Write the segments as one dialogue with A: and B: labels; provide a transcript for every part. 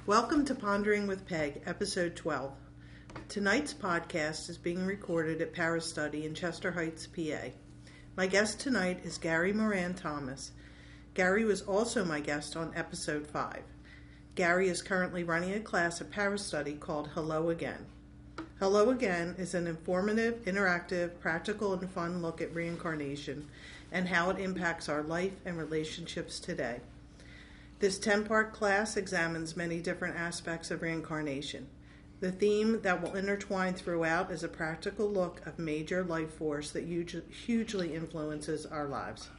A: Welcome to Pondering with Peg, Episode 12. Tonight's podcast is being recorded at Paris Study in Chester Heights, PA. My guest tonight is Gary Moran Thomas. Gary was also my guest on Episode 5. Gary is currently running a class at Paris Study called Hello Again. Hello Again is an informative, interactive, practical, and fun look at reincarnation and how it impacts our life and relationships today. This 10-part class examines many different aspects of reincarnation. The theme that will intertwine throughout is a practical look of major life force that hugely influences our lives.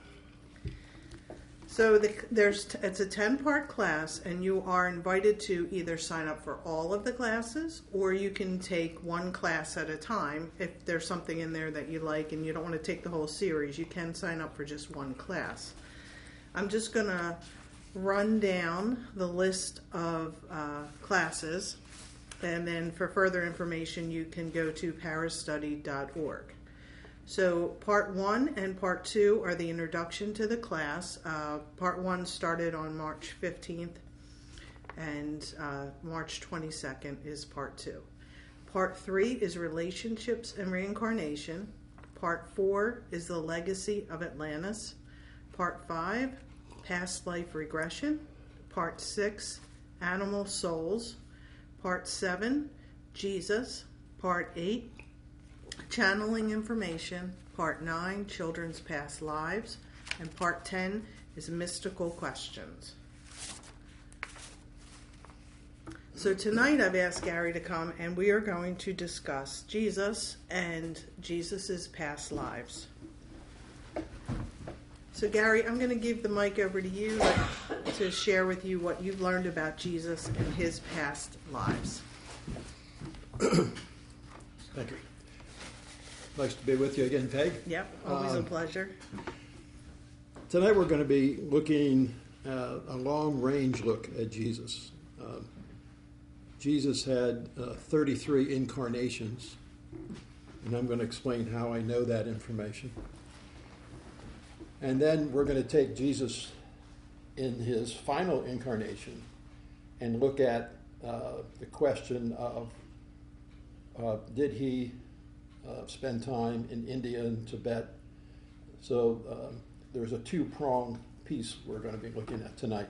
A: So it's a 10-part class, and you are invited to either sign up for all of the classes, or you can take one class at a time. If there's something in there that you like and you don't want to take the whole series, you can sign up for just one class. I'm just going to run down the list of classes, and then for further information you can go to parisstudy.org. So Part 1 and Part 2 are the introduction to the class. Part 1 started on March 15th, and March 22nd is Part 2. Part 3 is Relationships and Reincarnation. Part 4 is The Legacy of Atlantis. Part 5, Past Life Regression. Part 6, Animal Souls. Part 7, Jesus. Part 8, Channeling Information. Part 9, Children's Past Lives. And Part 10 is Mystical Questions. So tonight I've asked Gary to come, and we are going to discuss Jesus and Jesus's past lives. So Gary, I'm going to give the mic over to you to share with you what you've learned about Jesus and his past lives.
B: Thank you. Nice to be with you again, Peg.
A: Yep, always a pleasure.
B: Tonight we're going to be looking at a long-range look at Jesus. Jesus had 33 incarnations, and I'm going to explain how I know that information. And then we're going to take Jesus in his final incarnation and look at the question of did he spend time in India and Tibet? So there's a two-pronged piece we're going to be looking at tonight.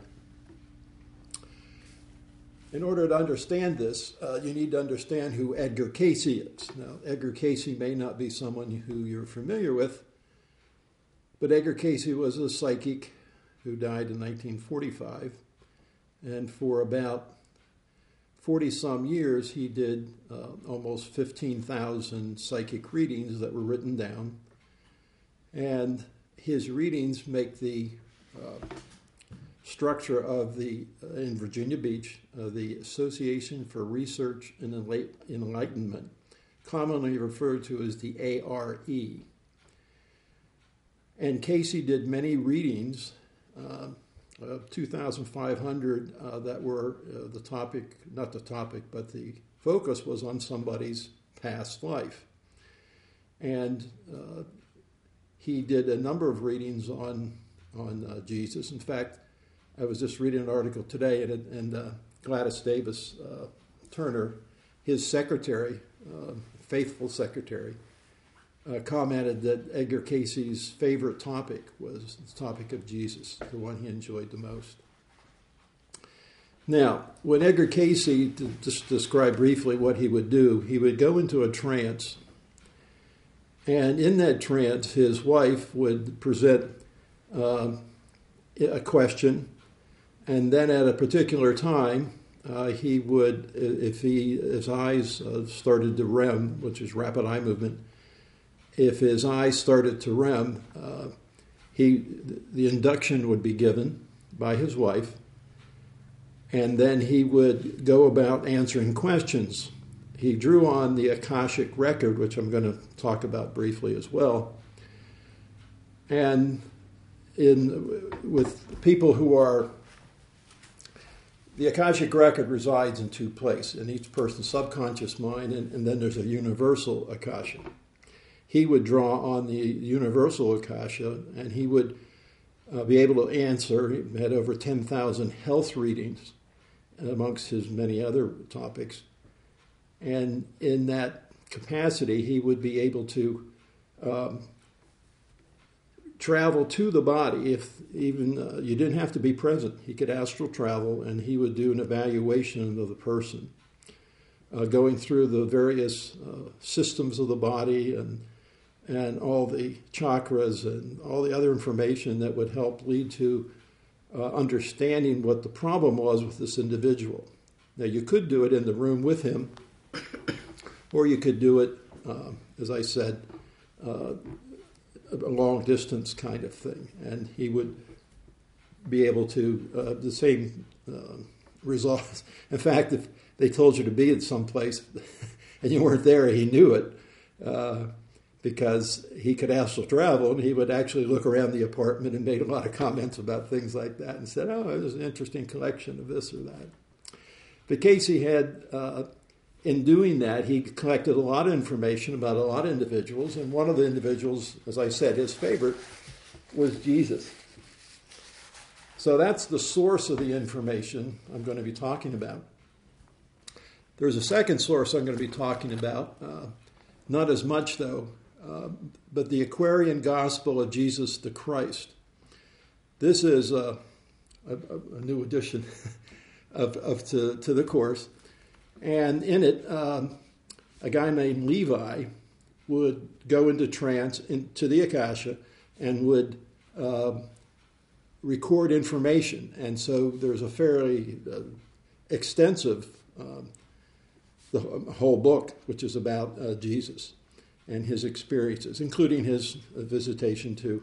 B: In order to understand this, you need to understand who Edgar Cayce is. Now, Edgar Cayce may not be someone who you're familiar with, but Edgar Cayce was a psychic who died in 1945, and for about 40-some years he did almost 15,000 psychic readings that were written down, and his readings make the structure of in Virginia Beach, the Association for Research and Enlightenment, commonly referred to as the ARE. And Cayce did many readings, 2,500 that were but the focus was on somebody's past life. And he did a number of readings on Jesus. In fact, I was just reading an article today, and Gladys Davis Turner, his secretary, faithful secretary, commented that Edgar Cayce's favorite topic was the topic of Jesus, the one he enjoyed the most. Now, when Edgar Cayce, to just describe briefly what he would do, he would go into a trance, and in that trance, his wife would present a question, and then at a particular time, he would, if his eyes started to REM, which is rapid eye movement, if his eyes started to REM, the induction would be given by his wife, and then he would go about answering questions. He drew on the Akashic record, which I'm going to talk about briefly as well. And with people who are, the Akashic record resides in two places, in each person's subconscious mind, and then there's a universal Akasha. He would draw on the universal Akasha, and he would be able to answer. He had over 10,000 health readings amongst his many other topics. And in that capacity, he would be able to travel to the body. If even you didn't have to be present, he could astral travel, and he would do an evaluation of the person, going through the various systems of the body and all the chakras and all the other information that would help lead to understanding what the problem was with this individual. Now, you could do it in the room with him, or you could do it, as I said, a long distance kind of thing. And he would be able to, the same results. In fact, if they told you to be at some place and you weren't there, he knew it, because he could astral travel, and he would actually look around the apartment and made a lot of comments about things like that and said, oh, there's an interesting collection of this or that. But Casey had, in doing that, he collected a lot of information about a lot of individuals, and one of the individuals, as I said, his favorite, was Jesus. So that's the source of the information I'm going to be talking about. There's a second source I'm going to be talking about, not as much though, but the Aquarian Gospel of Jesus the Christ. This is a new addition to the course. And in it, a guy named Levi would go into trance into the Akasha and would record information. And so there's a fairly extensive, the whole book, which is about Jesus and his experiences, including his visitation to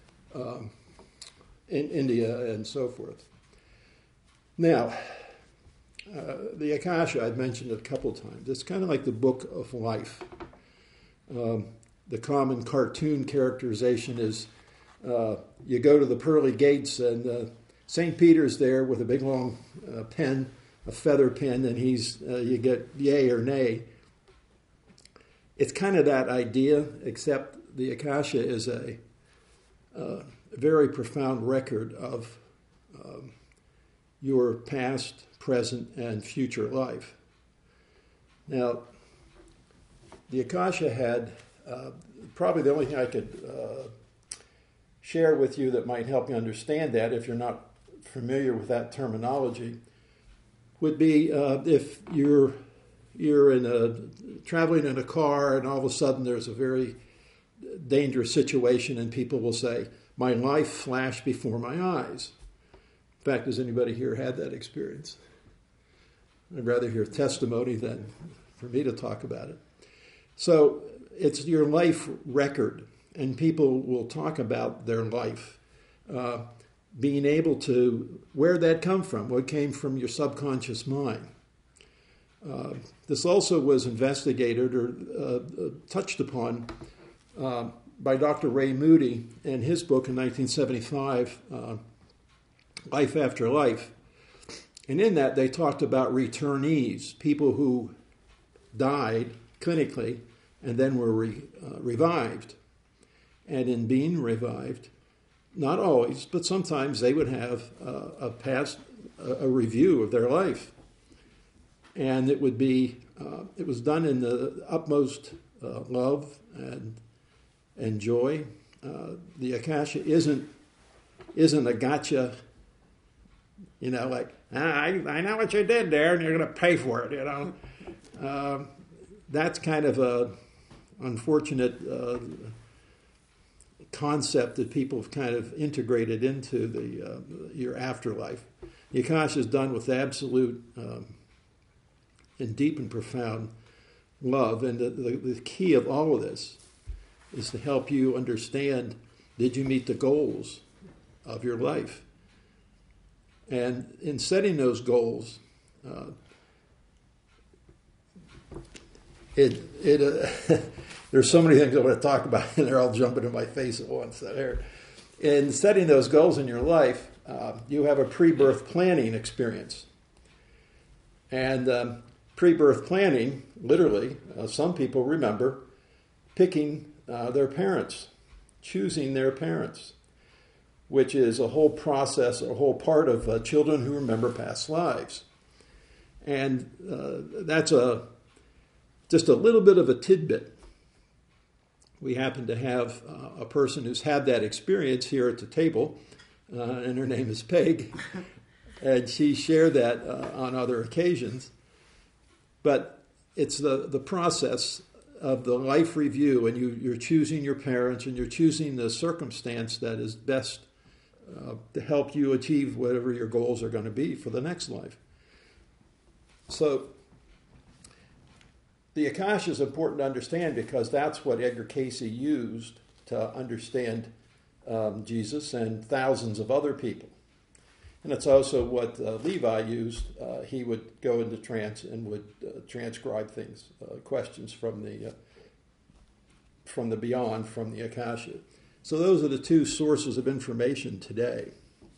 B: in India and so forth. Now, the Akasha, I've mentioned it a couple of times. It's kind of like the book of life. The common cartoon characterization is you go to the pearly gates and St. Peter's there with a big long pen, a feather pen, and you get yay or nay. It's kind of that idea, except the Akasha is a very profound record of your past, present, and future life. Now, the Akasha had, probably the only thing I could share with you that might help you understand that, if you're not familiar with that terminology, would be if you're traveling in a car and all of a sudden there's a very dangerous situation and people will say, my life flashed before my eyes. In fact, has anybody here had that experience? I'd rather hear testimony than for me to talk about it. So it's your life record, and people will talk about their life, being able to, where that come from, what came from your subconscious mind. This also was investigated or touched upon by Dr. Ray Moody in his book in 1975, Life After Life. And in that, they talked about returnees, people who died clinically and then were revived. And in being revived, not always, but sometimes they would have a review of their life. And it would be, it was done in the utmost love and joy. The Akasha isn't a gotcha, like, I know what you did there and you're going to pay for it, That's kind of a unfortunate concept that people have kind of integrated into your afterlife. The Akasha is done with absolute and deep and profound love. And the key of all of this is to help you understand, did you meet the goals of your life? And in setting those goals, there's so many things I want to talk about, and they're all jumping in my face at once. In setting those goals in your life, you have a pre-birth planning experience. And pre-birth planning, literally, some people remember picking their parents, choosing their parents, which is a whole process, a whole part of children who remember past lives. And that's just a little bit of a tidbit. We happen to have a person who's had that experience here at the table, and her name is Peg, and she shared that on other occasions. But it's the process of the life review, and you're choosing your parents, and you're choosing the circumstance that is best to help you achieve whatever your goals are going to be for the next life. So the Akasha is important to understand because that's what Edgar Cayce used to understand Jesus and thousands of other people. And it's also what Levi used. He would go into trance and would transcribe things, questions from the beyond, from the Akasha. So those are the two sources of information today.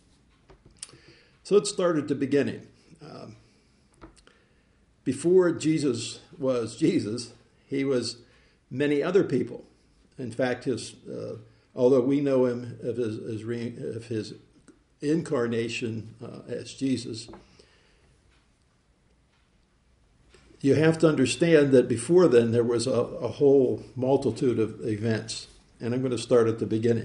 B: So let's start at the beginning. Before Jesus was Jesus, he was many other people. In fact, although we know him of his incarnation as Jesus, you have to understand that before then there was a whole multitude of events. And I'm going to start at the beginning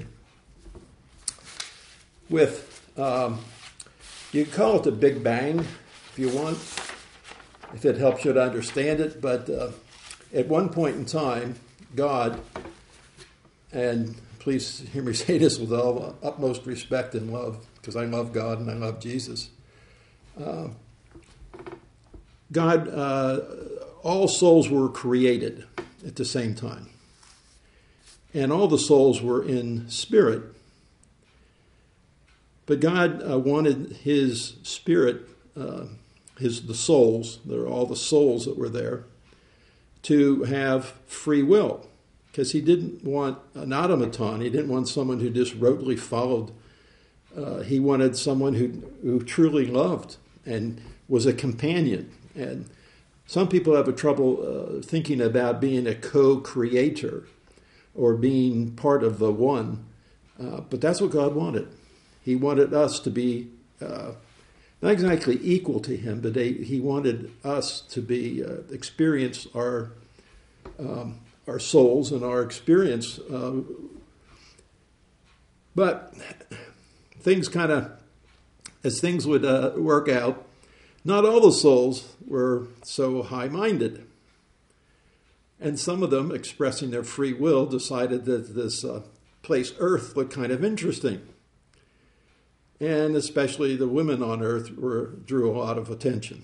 B: with, you can call it the Big Bang if you want, if it helps you to understand it. But at one point in time, God, and please hear me say this with all utmost respect and love, because I love God and I love Jesus. God, all souls were created at the same time. And all the souls were in spirit. But God wanted his spirit, the souls, all the souls that were there, to have free will. Because he didn't want an automaton. He didn't want someone who just rotely followed. He wanted someone who truly loved and was a companion. And some people have a trouble thinking about being a co-creator or being part of the one. But that's what God wanted. He wanted us to be not exactly equal to him, but he wanted us to be experience our souls and our experience. But things kind of, as things would work out, not all the souls were so high-minded. And some of them, expressing their free will, decided that this place, Earth, looked kind of interesting. And especially the women on Earth drew a lot of attention.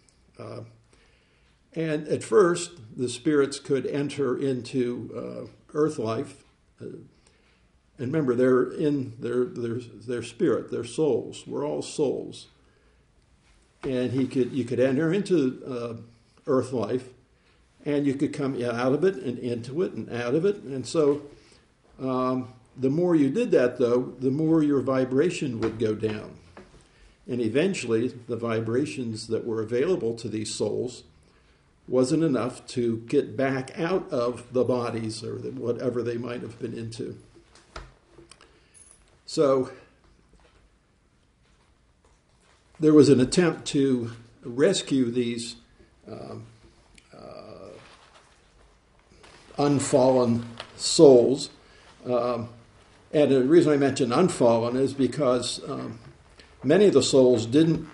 B: And at first, the spirits could enter into Earth life. And remember, they're in their spirit, their souls. We're all souls. And you could enter into Earth life, and you could come out of it and into it and out of it. And so the more you did that, though, the more your vibration would go down. And eventually, the vibrations that were available to these souls wasn't enough to get back out of the bodies or whatever they might have been into. So there was an attempt to rescue these unfallen souls. And the reason I mention unfallen is because many of the souls didn't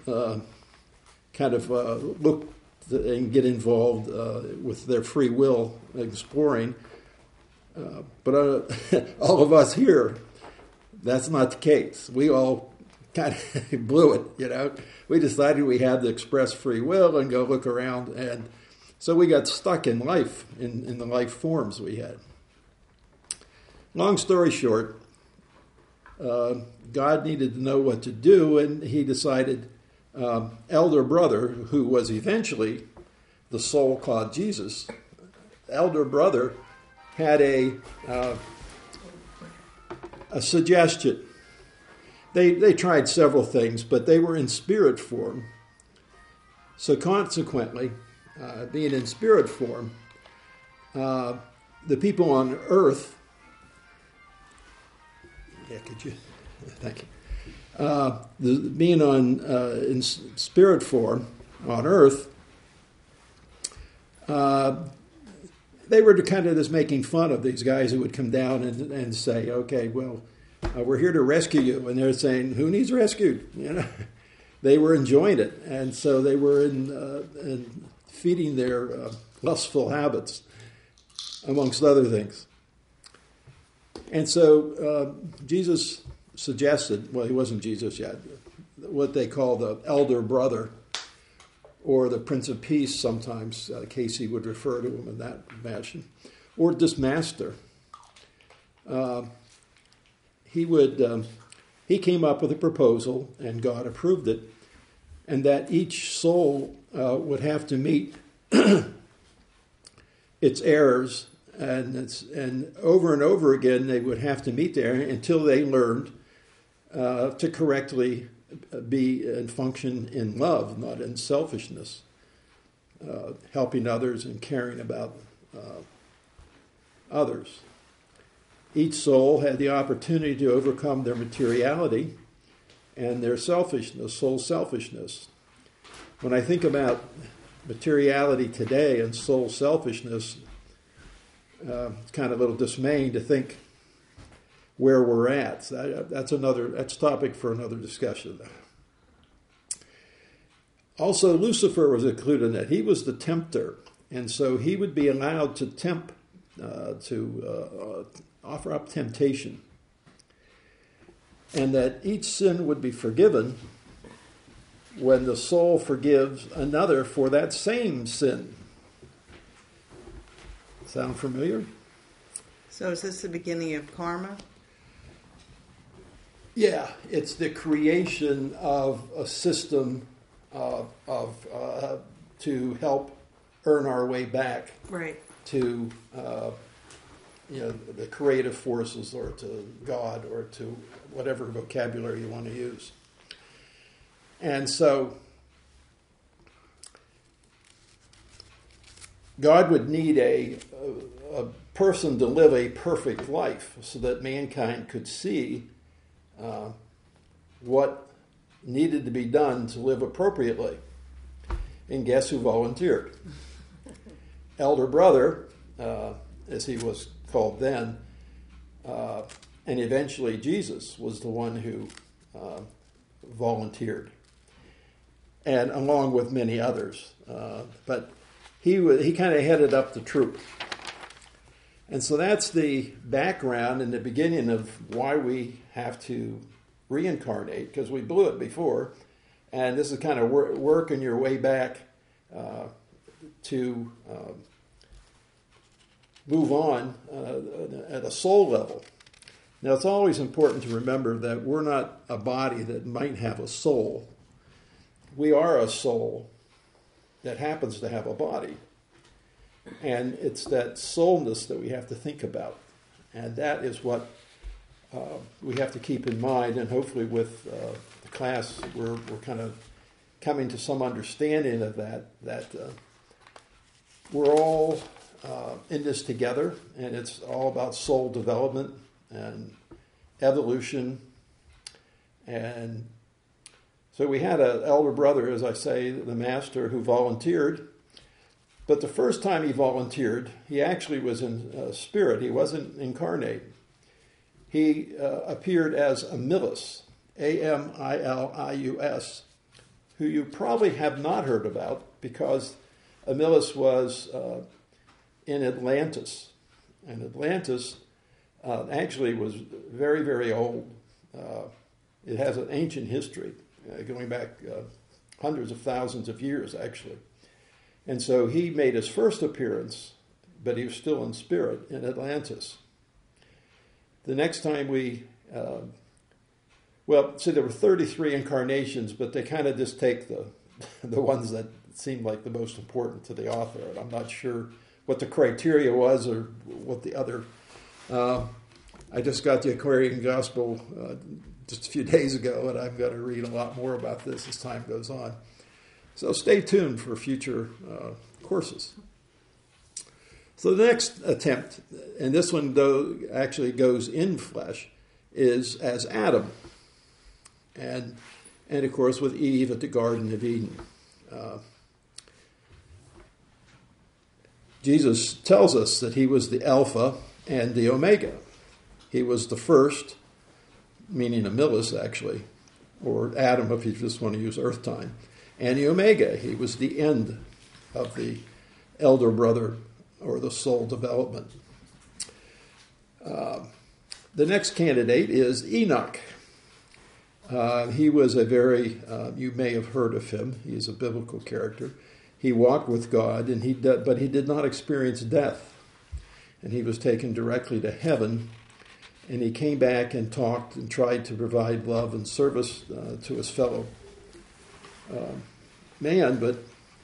B: look and get involved with their free will exploring. But all of us here, that's not the case. We all kind of blew it, you know. We decided we had to express free will and go look around, and so we got stuck in life, in the life forms we had. Long story short, God needed to know what to do, and he decided elder brother, who was eventually the soul called Jesus, elder brother had a suggestion. They tried several things, but they were in spirit form. So consequently, being in spirit form, the people on earth, thank you. Being in spirit form on earth, they were kind of just making fun of these guys who would come down and say, okay, well, we're here to rescue you. And they're saying, who needs rescued? You know, they were enjoying it. And so they were in feeding their lustful habits, amongst other things. And so Jesus suggested, well, he wasn't Jesus yet, what they call the elder brother, or the Prince of Peace, sometimes Casey would refer to him in that fashion, or this master. He came up with a proposal, and God approved it, and that each soul would have to meet its errors, and over and over again they would have to meet there until they learned to correctly be and function in love, not in selfishness, helping others and caring about others. Each soul had the opportunity to overcome their materiality and their selfishness, soul selfishness. When I think about materiality today and soul selfishness, it's kind of a little dismaying to think where we're at. That's topic for another discussion. Also, Lucifer was included in that. He was the tempter, and so he would be allowed to tempt, to offer up temptation, and that each sin would be forgiven when the soul forgives another for that same sin. Sound familiar?
A: So is this the beginning of karma?
B: Yeah, it's the creation of a system to help earn our way back,
A: right,
B: to the creative forces, or to God, or to whatever vocabulary you want to use. And so God would need a person to live a perfect life so that mankind could see what needed to be done to live appropriately. And guess who volunteered? Elder brother, as he was called then, and eventually Jesus was the one who volunteered, and along with many others. But he kind of headed up the troop. And so that's the background and the beginning of why we have to reincarnate, because we blew it before. And this is kind of working your way back to move on at a soul level. Now, it's always important to remember that we're not a body that might have a soul. We are a soul that happens to have a body. And it's that soulness that we have to think about. And that is what we have to keep in mind. And hopefully with the class, we're kind of coming to some understanding of that we're all in this together. And it's all about soul development and evolution. And so we had an elder brother, as I say, the master, who volunteered. But the first time he volunteered, he actually was in spirit. He wasn't incarnate. He appeared as Amilius, Amilius, who you probably have not heard about, because Amilius was in Atlantis. And Atlantis actually was very, very old. It has an ancient history, going back hundreds of thousands of years, actually. And so he made his first appearance, but he was still in spirit, in Atlantis. The next time there were 33 incarnations, but they kind of just take the ones that seemed like the most important to the author. And I'm not sure what the criteria was or what the other... I just got the Aquarian Gospel just a few days ago, and I'm going to read a lot more about this as time goes on. So stay tuned for future courses. So the next attempt, and this one though actually goes in flesh, is as Adam, and of course with Eve at the Garden of Eden. Jesus tells us that he was the Alpha and the Omega. He was the first, meaning a millis actually, or atom if you just want to use Earth time, and the Omega. He was the end of the elder brother or the soul development. The next candidate is Enoch. He was a very, you may have heard of him. He's a biblical character. He walked with God, but he did not experience death. And he was taken directly to heaven, and he came back and talked and tried to provide love and service to his fellow man. But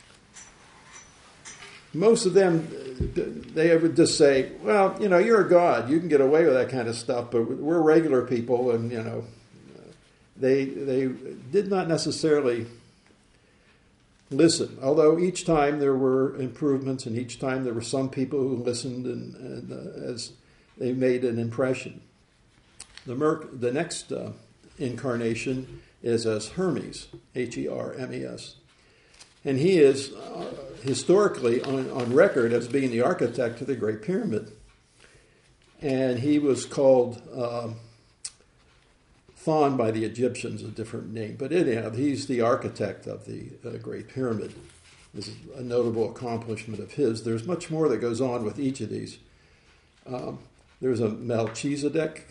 B: most of them, they would just say, well, you're a god. You can get away with that kind of stuff, but we're regular people, and, they did not necessarily listen, although each time there were improvements, and each time there were some people who listened, and as they made an impression. The next incarnation is as Hermes, Hermes, and he is historically on record as being the architect of the Great Pyramid, and he was called Thon by the Egyptians, a different name. But anyhow, he's the architect of the Great Pyramid. This is a notable accomplishment of his. There's much more that goes on with each of these. There's a Melchizedek,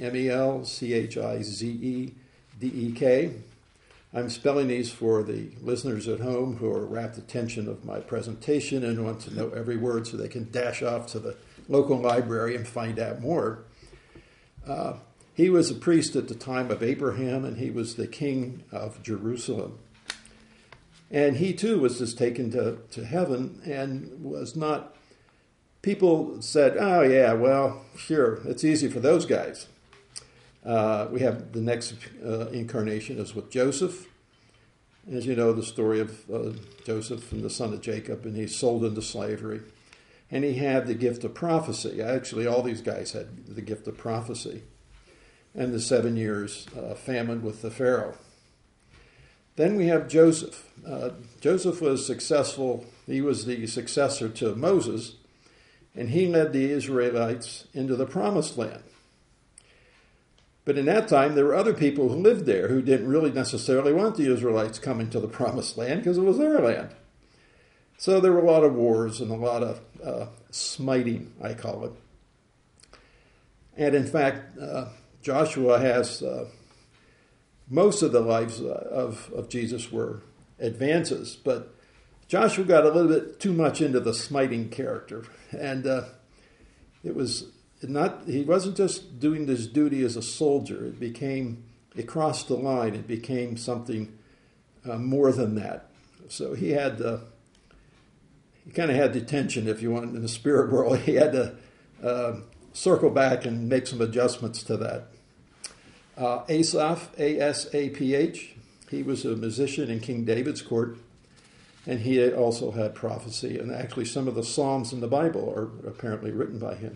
B: Melchizedek. I'm spelling these for the listeners at home who are rapt attention of my presentation and want to know every word so they can dash off to the local library and find out more. He was a priest at the time of Abraham, and he was the king of Jerusalem. And he too was just taken to heaven and was not... People said, oh yeah, well, sure, it's easy for those guys. We have the next incarnation is with Joseph. As you know, the story of Joseph and the son of Jacob, and he's sold into slavery. And he had the gift of prophecy. Actually, all these guys had the gift of prophecy. And the 7 years famine with the Pharaoh. Then we have Joseph. Joseph was successful. He was the successor to Moses, and he led the Israelites into the promised land. But in that time, there were other people who lived there who didn't really necessarily want the Israelites coming to the promised land because it was their land. So there were a lot of wars and a lot of smiting, I call it. And in fact, Joshua has most of the lives of Jesus were advances, but Joshua got a little bit too much into the smiting character, and it was not. He wasn't just doing his duty as a soldier. It crossed the line. It became something more than that. So he kind of had detention, if you want, in the spirit world. He had to circle back and make some adjustments to that. Asaph, A-S-A-P-H, he was a musician in King David's court, and he also had prophecy, and actually some of the Psalms in the Bible are apparently written by him.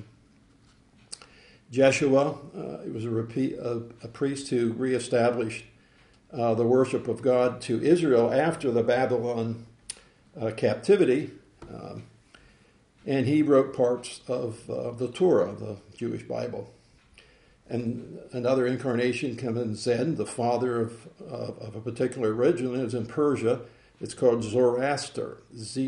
B: Jeshua, he was a priest who reestablished the worship of God to Israel after the Babylon captivity, and he wrote parts of the Torah, the Jewish Bible. And another incarnation comes in Zen, the father of a particular religion is in Persia. It's called Zoroaster,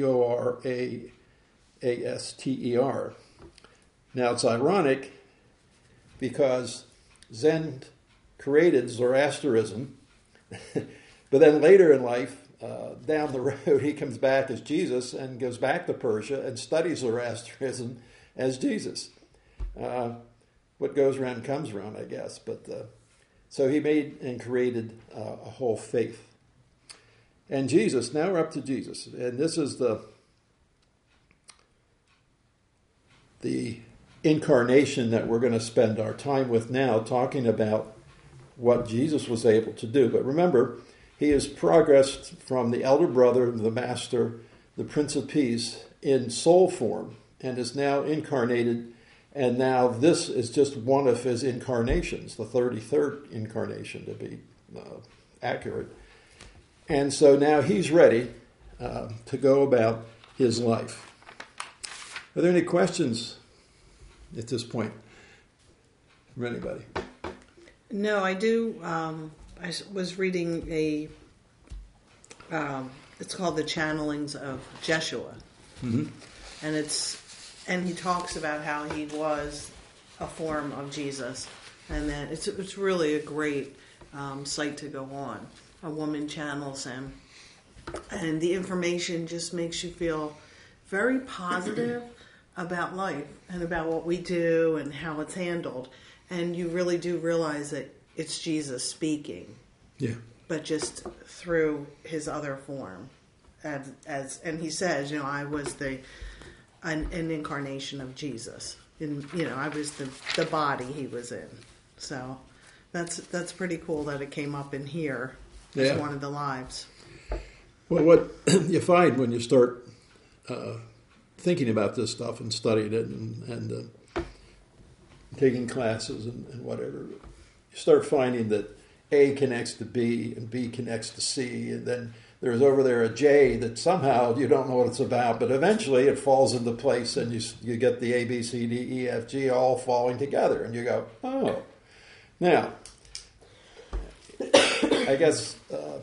B: Zoraster. Now it's ironic because Zen created Zoroasterism, but then later in life, down the road, he comes back as Jesus and goes back to Persia and studies Zoroasterism as Jesus. What goes around comes around, I guess. But so he made and created a whole faith. And Jesus, now we're up to Jesus. And this is the incarnation that we're going to spend our time with now, talking about what Jesus was able to do. But remember, he has progressed from the elder brother, the master, the Prince of Peace, in soul form, and is now incarnated. And now this is just one of his incarnations, the 33rd incarnation to be accurate. And so now he's ready to go about his life. Are there any questions at this point from anybody?
A: No, I do. I was reading it's called The Channelings of Jeshua.
B: Mm-hmm.
A: And he talks about how he was a form of Jesus, and that it's really a great site to go on. A woman channels him, and the information just makes you feel very positive about life and about what we do and how it's handled. And you really do realize that it's Jesus speaking, but just through his other form. And he says, I was an incarnation of Jesus. And I was the body he was in. So that's pretty cool that it came up in here as one of the lives.
B: Well, what you find when you start thinking about this stuff and studying it and taking classes and whatever, you start finding that A connects to B and B connects to C, and then there's over there a J that somehow you don't know what it's about, but eventually it falls into place and you get the A, B, C, D, E, F, G all falling together, and you go, oh. Now, I guess the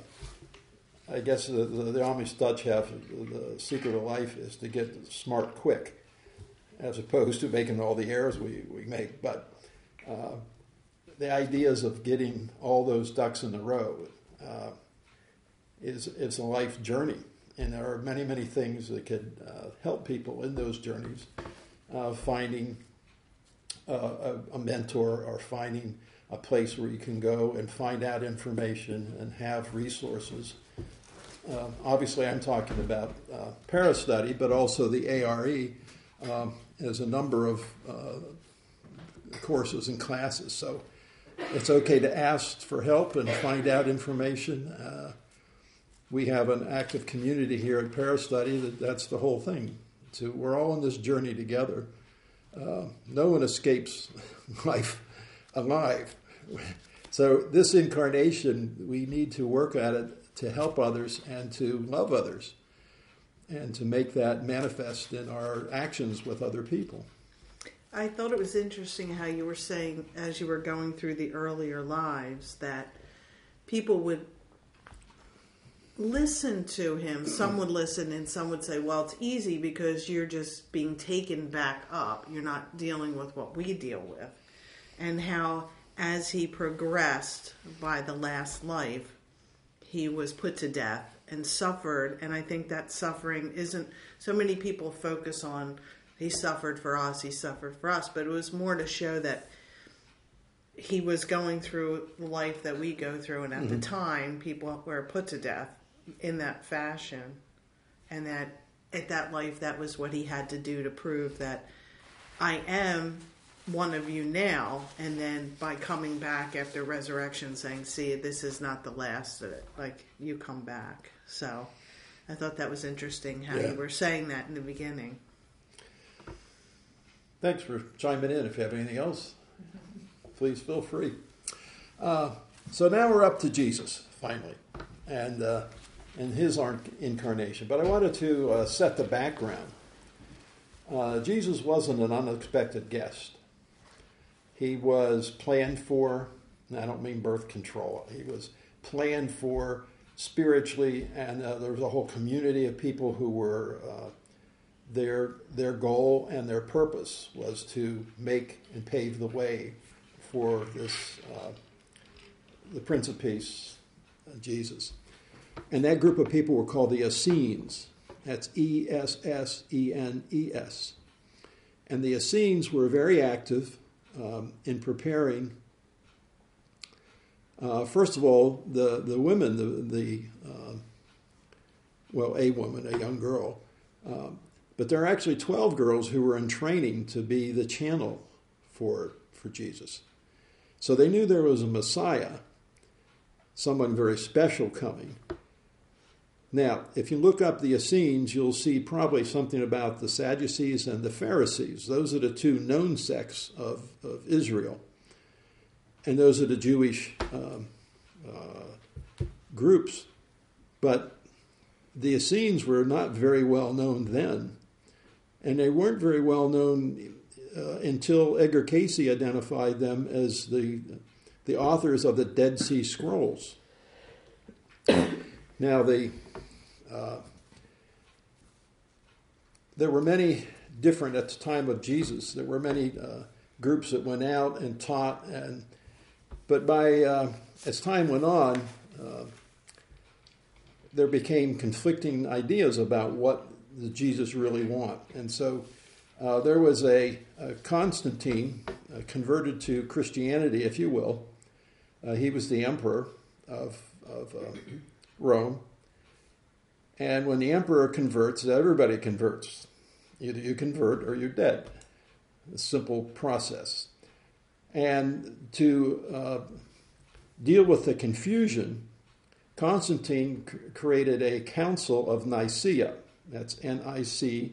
B: Amish Dutch have the secret of life is to get smart quick, as opposed to making all the errors we make. But the ideas of getting all those ducks in a row it's a life journey, and there are many, many things that could help people in those journeys, finding a mentor or finding a place where you can go and find out information and have resources. Obviously, I'm talking about Parastudy, but also the ARE has a number of courses and classes. So it's okay to ask for help and find out information. We have an active community here at Parastudy that's the whole thing. So we're all on this journey together. No one escapes life alive. So this incarnation, we need to work at it to help others and to love others and to make that manifest in our actions with other people.
A: I thought it was interesting how you were saying, as you were going through the earlier lives, that people would listen to him. Some would listen and some would say, well, it's easy because you're just being taken back up. You're not dealing with what we deal with. And how, as he progressed by the last life, he was put to death and suffered. And I think that suffering isn't, so many people focus on, he suffered for us, but it was more to show that he was going through the life that we go through, and at the time, people were put to death in that fashion, and that at that life, that was what he had to do to prove that I am one of you now, and then by coming back after resurrection saying, see, this is not the last of it, like, you come back. So I thought that was interesting how you were saying that in the beginning.
B: Thanks for chiming in. If you have anything else, please feel free. So now we're up to Jesus, finally, and his incarnation. But I wanted to set the background. Jesus wasn't an unexpected guest. He was planned for, and I don't mean birth control, he was planned for spiritually, and there was a whole community of people who were, their goal and their purpose was to make and pave the way for this, the Prince of Peace, Jesus. And that group of people were called the Essenes. That's Essenes. And the Essenes were very active in preparing, first of all, the women, a woman, a young girl. But there are actually 12 girls who were in training to be the channel for Jesus. So they knew there was a Messiah, someone very special coming. Now, if you look up the Essenes, you'll see probably something about the Sadducees and the Pharisees. Those are the two known sects of Israel. And those are the Jewish groups. But the Essenes were not very well known then. and they weren't very well known until Edgar Cayce identified them as the authors of the Dead Sea Scrolls. Now, there were many different, at the time of Jesus, there were many groups that went out and taught, but as time went on, there became conflicting ideas about what the Jesus really want. And so there was a Constantine converted to Christianity, if you will. He was the emperor of Rome. And when the emperor converts, everybody converts. Either you convert or you're dead. A simple process. And to deal with the confusion, Constantine created a Council of Nicaea. That's Nicaea.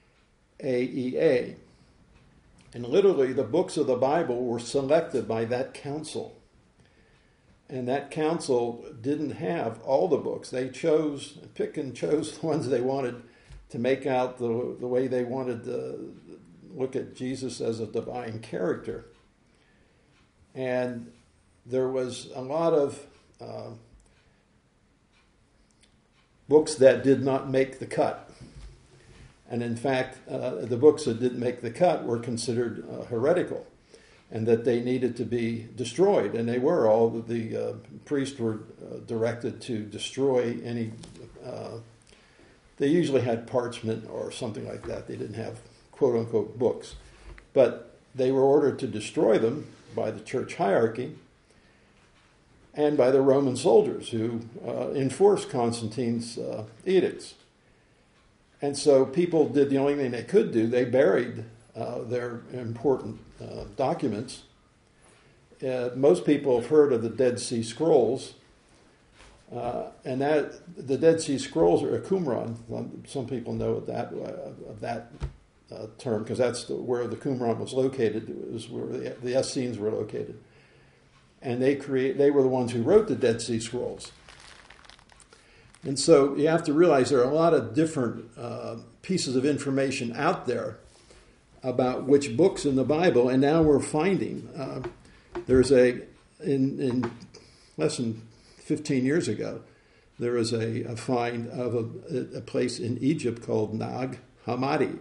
B: And literally the books of the Bible were selected by that council. And that council didn't have all the books. They chose the ones they wanted to make out the way they wanted to look at Jesus as a divine character. And there was a lot of books that did not make the cut. And in fact, the books that didn't make the cut were considered heretical, and that they needed to be destroyed. And they were. All the priests were directed to destroy any... they usually had parchment or something like that. They didn't have quote-unquote books. But they were ordered to destroy them by the church hierarchy and by the Roman soldiers who enforced Constantine's edicts. And so people did the only thing they could do. They buried their important documents. Most people have heard of the Dead Sea Scrolls. And that the Dead Sea Scrolls are a Qumran. Some people know that term, because that's where the Qumran was located. It was where the Essenes were located. And they were the ones who wrote the Dead Sea Scrolls. And so you have to realize there are a lot of different pieces of information out there about which books in the Bible, and now we're finding there's in less than 15 years ago, there was a find of a place in Egypt called Nag Hammadi,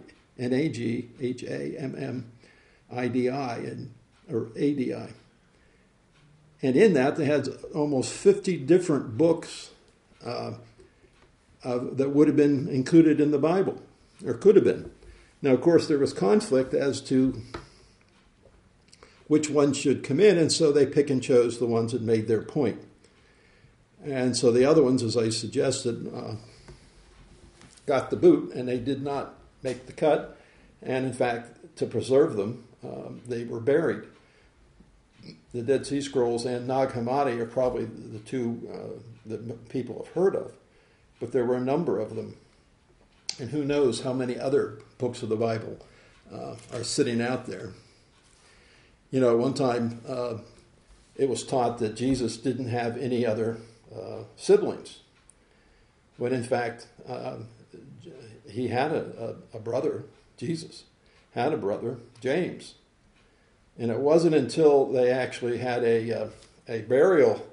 B: Naghammidi, or ADI. And in that, they had almost 50 different books that would have been included in the Bible, or could have been. Now, of course, there was conflict as to which ones should come in, and so they pick and chose the ones that made their point. And so the other ones, as I suggested, got the boot, and they did not make the cut. And in fact, to preserve them, they were buried. The Dead Sea Scrolls and Nag Hammadi are probably the two that people have heard of, but there were a number of them. And who knows how many other books of the Bible are sitting out there. You know, one time it was taught that Jesus didn't have any other siblings, when in fact he had a brother. Jesus had a brother, James. And it wasn't until they actually had a burial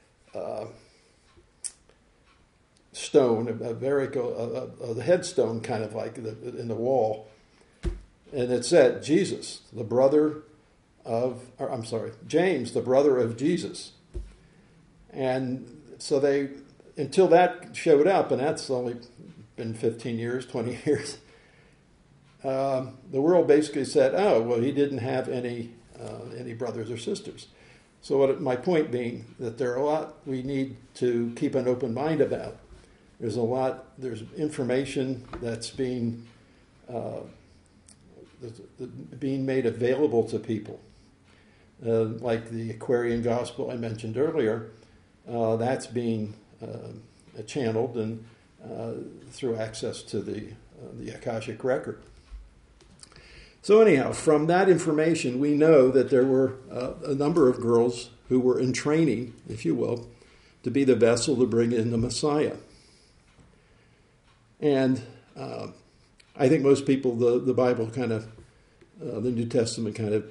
B: stone, a headstone kind of like in the wall, and it said James, the brother of Jesus. And so until that showed up, and that's only been 15 years, 20 years, the world basically said, oh, well, he didn't have any brothers or sisters. So my point being that there are a lot we need to keep an open mind about. There's information that's being made available to people. Like the Aquarian Gospel I mentioned earlier, that's being channeled and through access to the Akashic Record. So anyhow, from that information, we know that there were a number of girls who were in training, if you will, to be the vessel to bring in the Messiah. And I think most people, the Bible kind of, the New Testament kind of,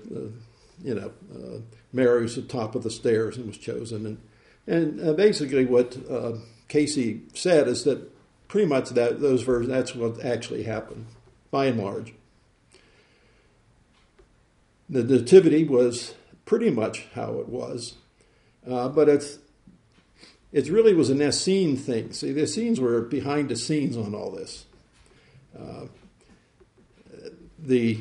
B: Mary was at the top of the stairs and was chosen. And basically what Casey said is that pretty much those verses, that's what actually happened, by and large. The nativity was pretty much how it was, but it really was an Essene thing. See, the Essenes were behind the scenes on all this. The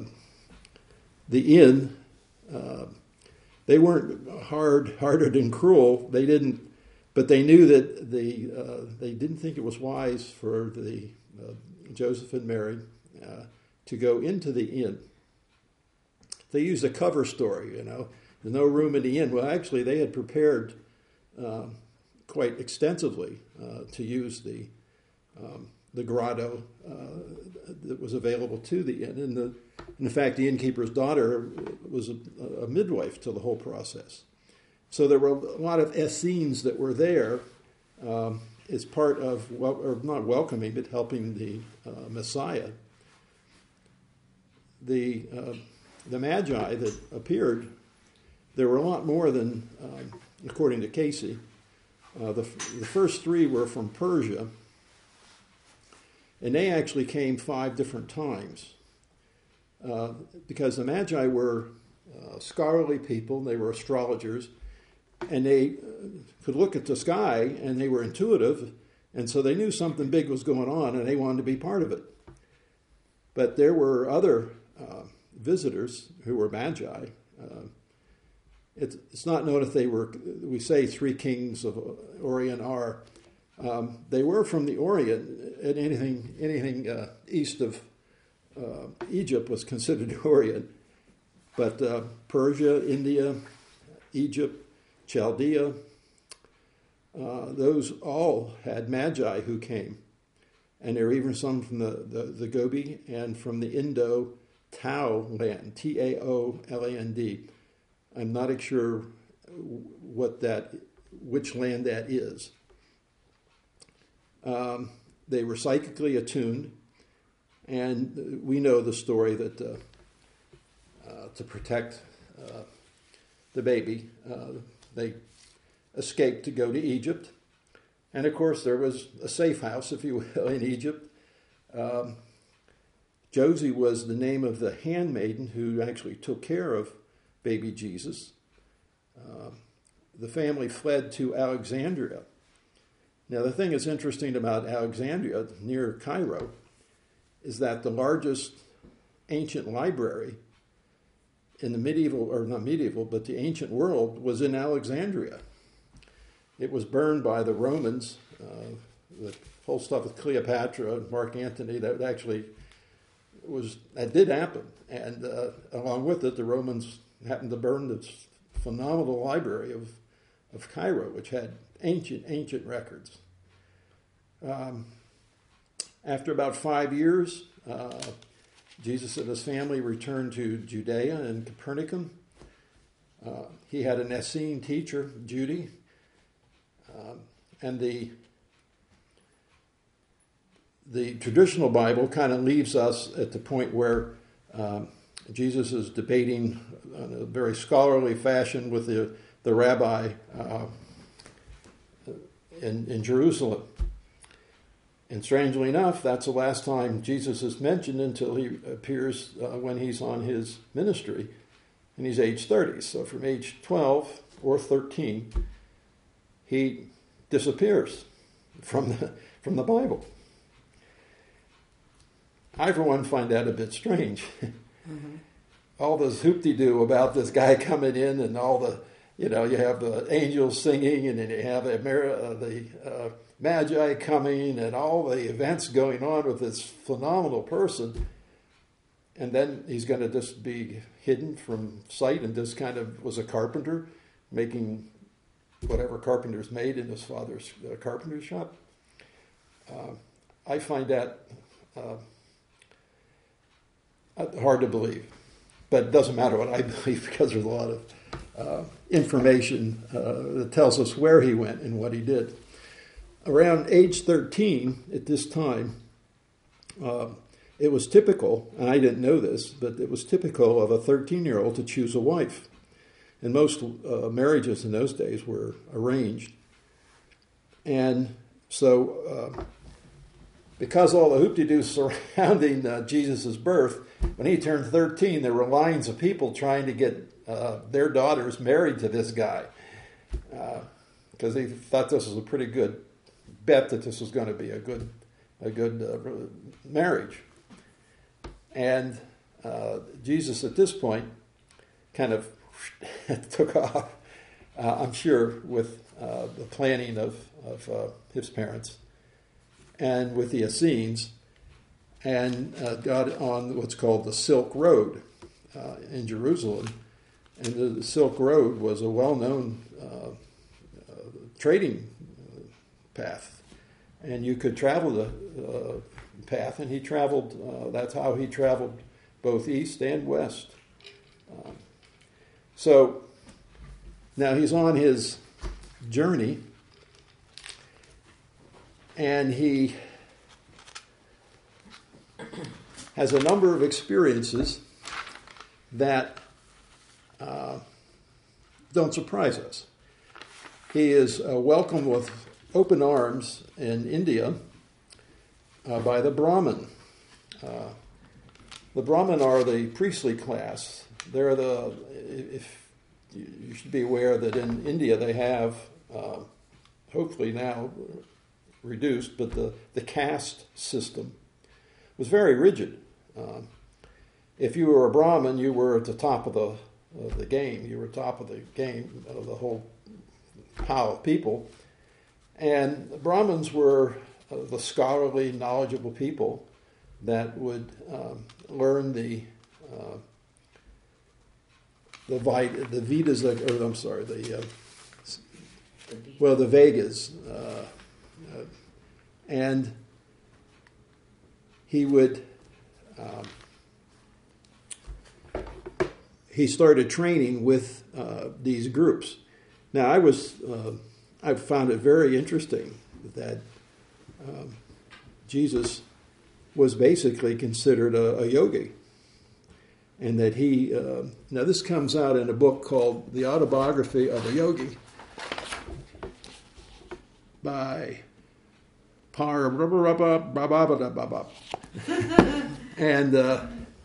B: inn, they weren't hard-hearted and cruel. They didn't, but they knew that they didn't think it was wise for the Joseph and Mary to go into the inn. They used a cover story, there's no room in the inn. Well, actually, they had prepared quite extensively to use the grotto that was available to the inn. And in fact, the innkeeper's daughter was a midwife to the whole process. So there were a lot of Essenes that were there as part of, or not welcoming, but helping the Messiah. The Magi that appeared, there were a lot more than, according to Casey. The first three were from Persia, and they actually came 5 different times. Because the Magi were scholarly people, they were astrologers, and they could look at the sky, and they were intuitive, and so they knew something big was going on, and they wanted to be part of it. But there were other visitors who were Magi. It's not known if they were, we say 3 kings of Orient are. They were from the Orient, and anything east of Egypt was considered Orient. But Persia, India, Egypt, Chaldea, those all had Magi who came. And there were even some from the Gobi and from the Indo-Tao land, Taoland. I'm not sure which land that is. They were psychically attuned, and we know the story that to protect the baby, they escaped to go to Egypt. And of course, there was a safe house, if you will, in Egypt. Josie was the name of the handmaiden who actually took care of baby Jesus. The family fled to Alexandria. Now, the thing that's interesting about Alexandria, near Cairo, is that the largest ancient library in the the ancient world was in Alexandria. It was burned by the Romans. The whole stuff with Cleopatra, Mark Antony, that did happen. And along with it, the Romans happened to burn this phenomenal library of Cairo, which had ancient records. After about 5 years, Jesus and his family returned to Judea and Capernaum. He had an Essene teacher, Judy, and the traditional Bible kind of leaves us at the point where Jesus is debating in a very scholarly fashion with the rabbi in Jerusalem. And strangely enough, that's the last time Jesus is mentioned until he appears when he's on his ministry, and he's age 30. So from age 12 or 13, he disappears from the Bible. I, for one, find that a bit strange. Mm-hmm. All this hoop-de-doo about this guy coming in and all the, you have the angels singing, and then you have the Magi coming and all the events going on with this phenomenal person. And then he's going to just be hidden from sight and just kind of was a carpenter making whatever carpenters made in his father's carpenter shop. I find that hard to believe. But it doesn't matter what I believe because there's a lot of information that tells us where he went and what he did. Around age 13, at this time, it was typical, and I didn't know this, but it was typical of a 13-year-old to choose a wife. And most marriages in those days were arranged. And so, because all the hoop-de-doo surrounding Jesus' birth, when he turned 13, there were lines of people trying to get their daughters married to this guy. Because they thought this was a pretty good bet that this was going to be a good marriage. And Jesus, at this point, kind of took off, I'm sure, with the planning of his parents and with the Essenes, and got on what's called the Silk Road in Jerusalem. And the Silk Road was a well-known trading path, and you could travel the path, and he traveled, that's how he traveled both east and west. So now he's on his journey, and he has a number of experiences that don't surprise us. He is welcomed with open arms in India by the Brahmin. The Brahmin are the priestly class. They're if you should be aware that in India they have, hopefully now reduced, but the caste system was very rigid. If you were a Brahmin, you were at the top of the game. You were top of the game of the whole pile of people. And the Brahmins were the scholarly, knowledgeable people that would learn the Vedas, the Vegas, and he would. He started training with these groups. Now, I found it very interesting that Jesus was basically considered a yogi, and that he. Now, this comes out in a book called "The Autobiography of a Yogi" by and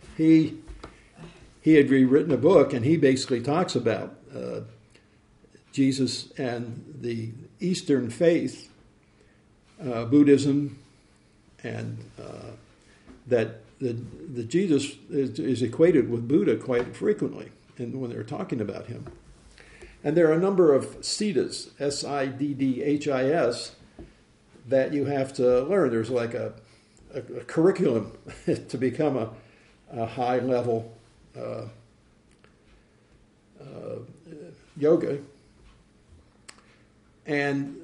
B: he had rewritten a book, and he basically talks about Jesus and the Eastern faith, Buddhism, and that Jesus is equated with Buddha quite frequently when they're talking about him. And there are a number of siddhis, Siddhis, that you have to learn. There's like a curriculum to become a high level yoga, and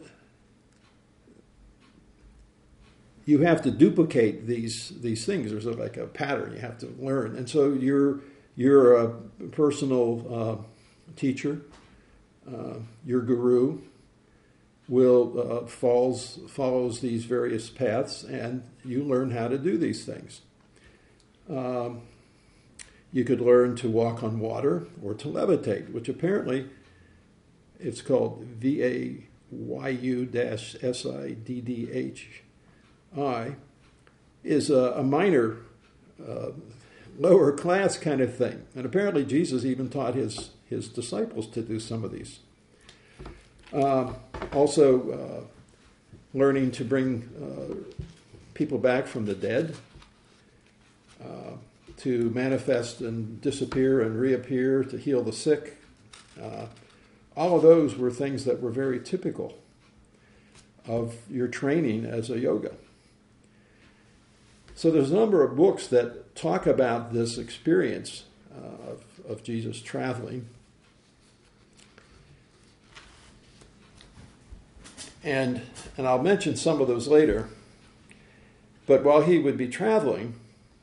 B: you have to duplicate these things. There's like a pattern you have to learn, and so you're a personal teacher. Your guru will follows these various paths, and you learn how to do these things. You could learn to walk on water or to levitate, which apparently it's called VAYU-SIDDHI, is a minor, lower class kind of thing. And apparently Jesus even taught his disciples to do some of these. Also, learning to bring people back from the dead, to manifest and disappear and reappear, to heal the sick. All of those were things that were very typical of your training as a yoga. So there's a number of books that talk about this experience of Jesus traveling. And I'll mention some of those later. But while he would be traveling,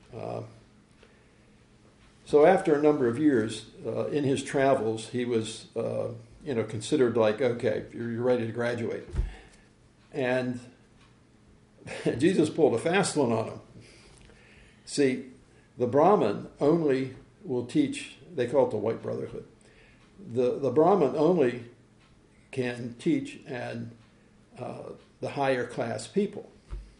B: so after a number of years in his travels, he was considered like, okay, you're ready to graduate. And Jesus pulled a fast one on him. See, the Brahmin only will teach, they call it the White Brotherhood. The Brahmin only can teach and the higher class people.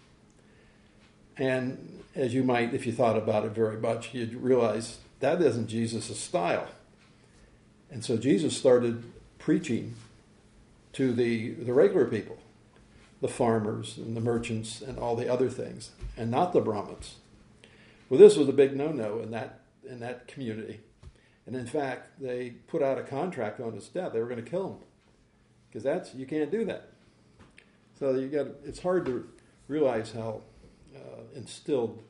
B: And as you might, if you thought about it very much, you'd realize that isn't Jesus' style. And so Jesus started preaching to the regular people, the farmers and the merchants and all the other things, and not the Brahmins. Well, this was a big no-no in that community. And in fact, they put out a contract on his death. They were going to kill him because you can't do that. So it's hard to realize how instilled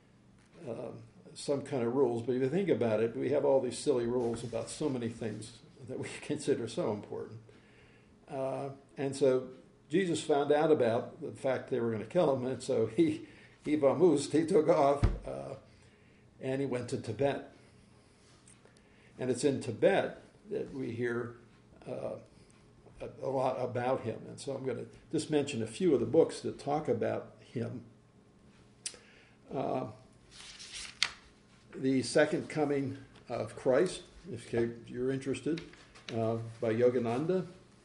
B: some kind of rules. But if you think about it, we have all these silly rules about so many things that we consider so important. And so Jesus found out about the fact they were going to kill him, and so he vamoosed, he took off, and he went to Tibet. And it's in Tibet that we hear a lot about him. And so I'm going to just mention a few of the books that talk about him. The Second Coming of Christ, if you're interested, by Yogananda.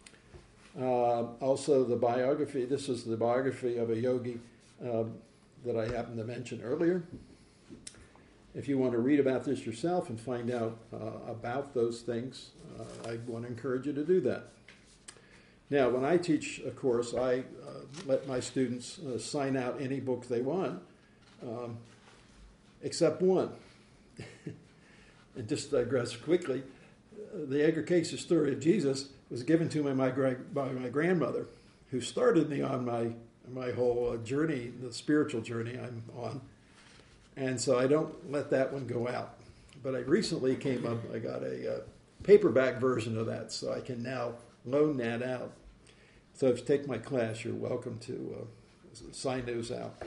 B: Also the biography, this is the biography of a yogi that I happened to mention earlier. If you want to read about this yourself and find out about those things, I want to encourage you to do that. Now, when I teach a course, I let my students sign out any book they want, except one. And just to digress quickly, the Edgar Cayce Story of Jesus was given to me by my grandmother, who started me on my whole journey, the spiritual journey I'm on. And so I don't let that one go out. But I recently I got a paperback version of that, so I can now loan that out. So if you take my class, you're welcome to sign those out.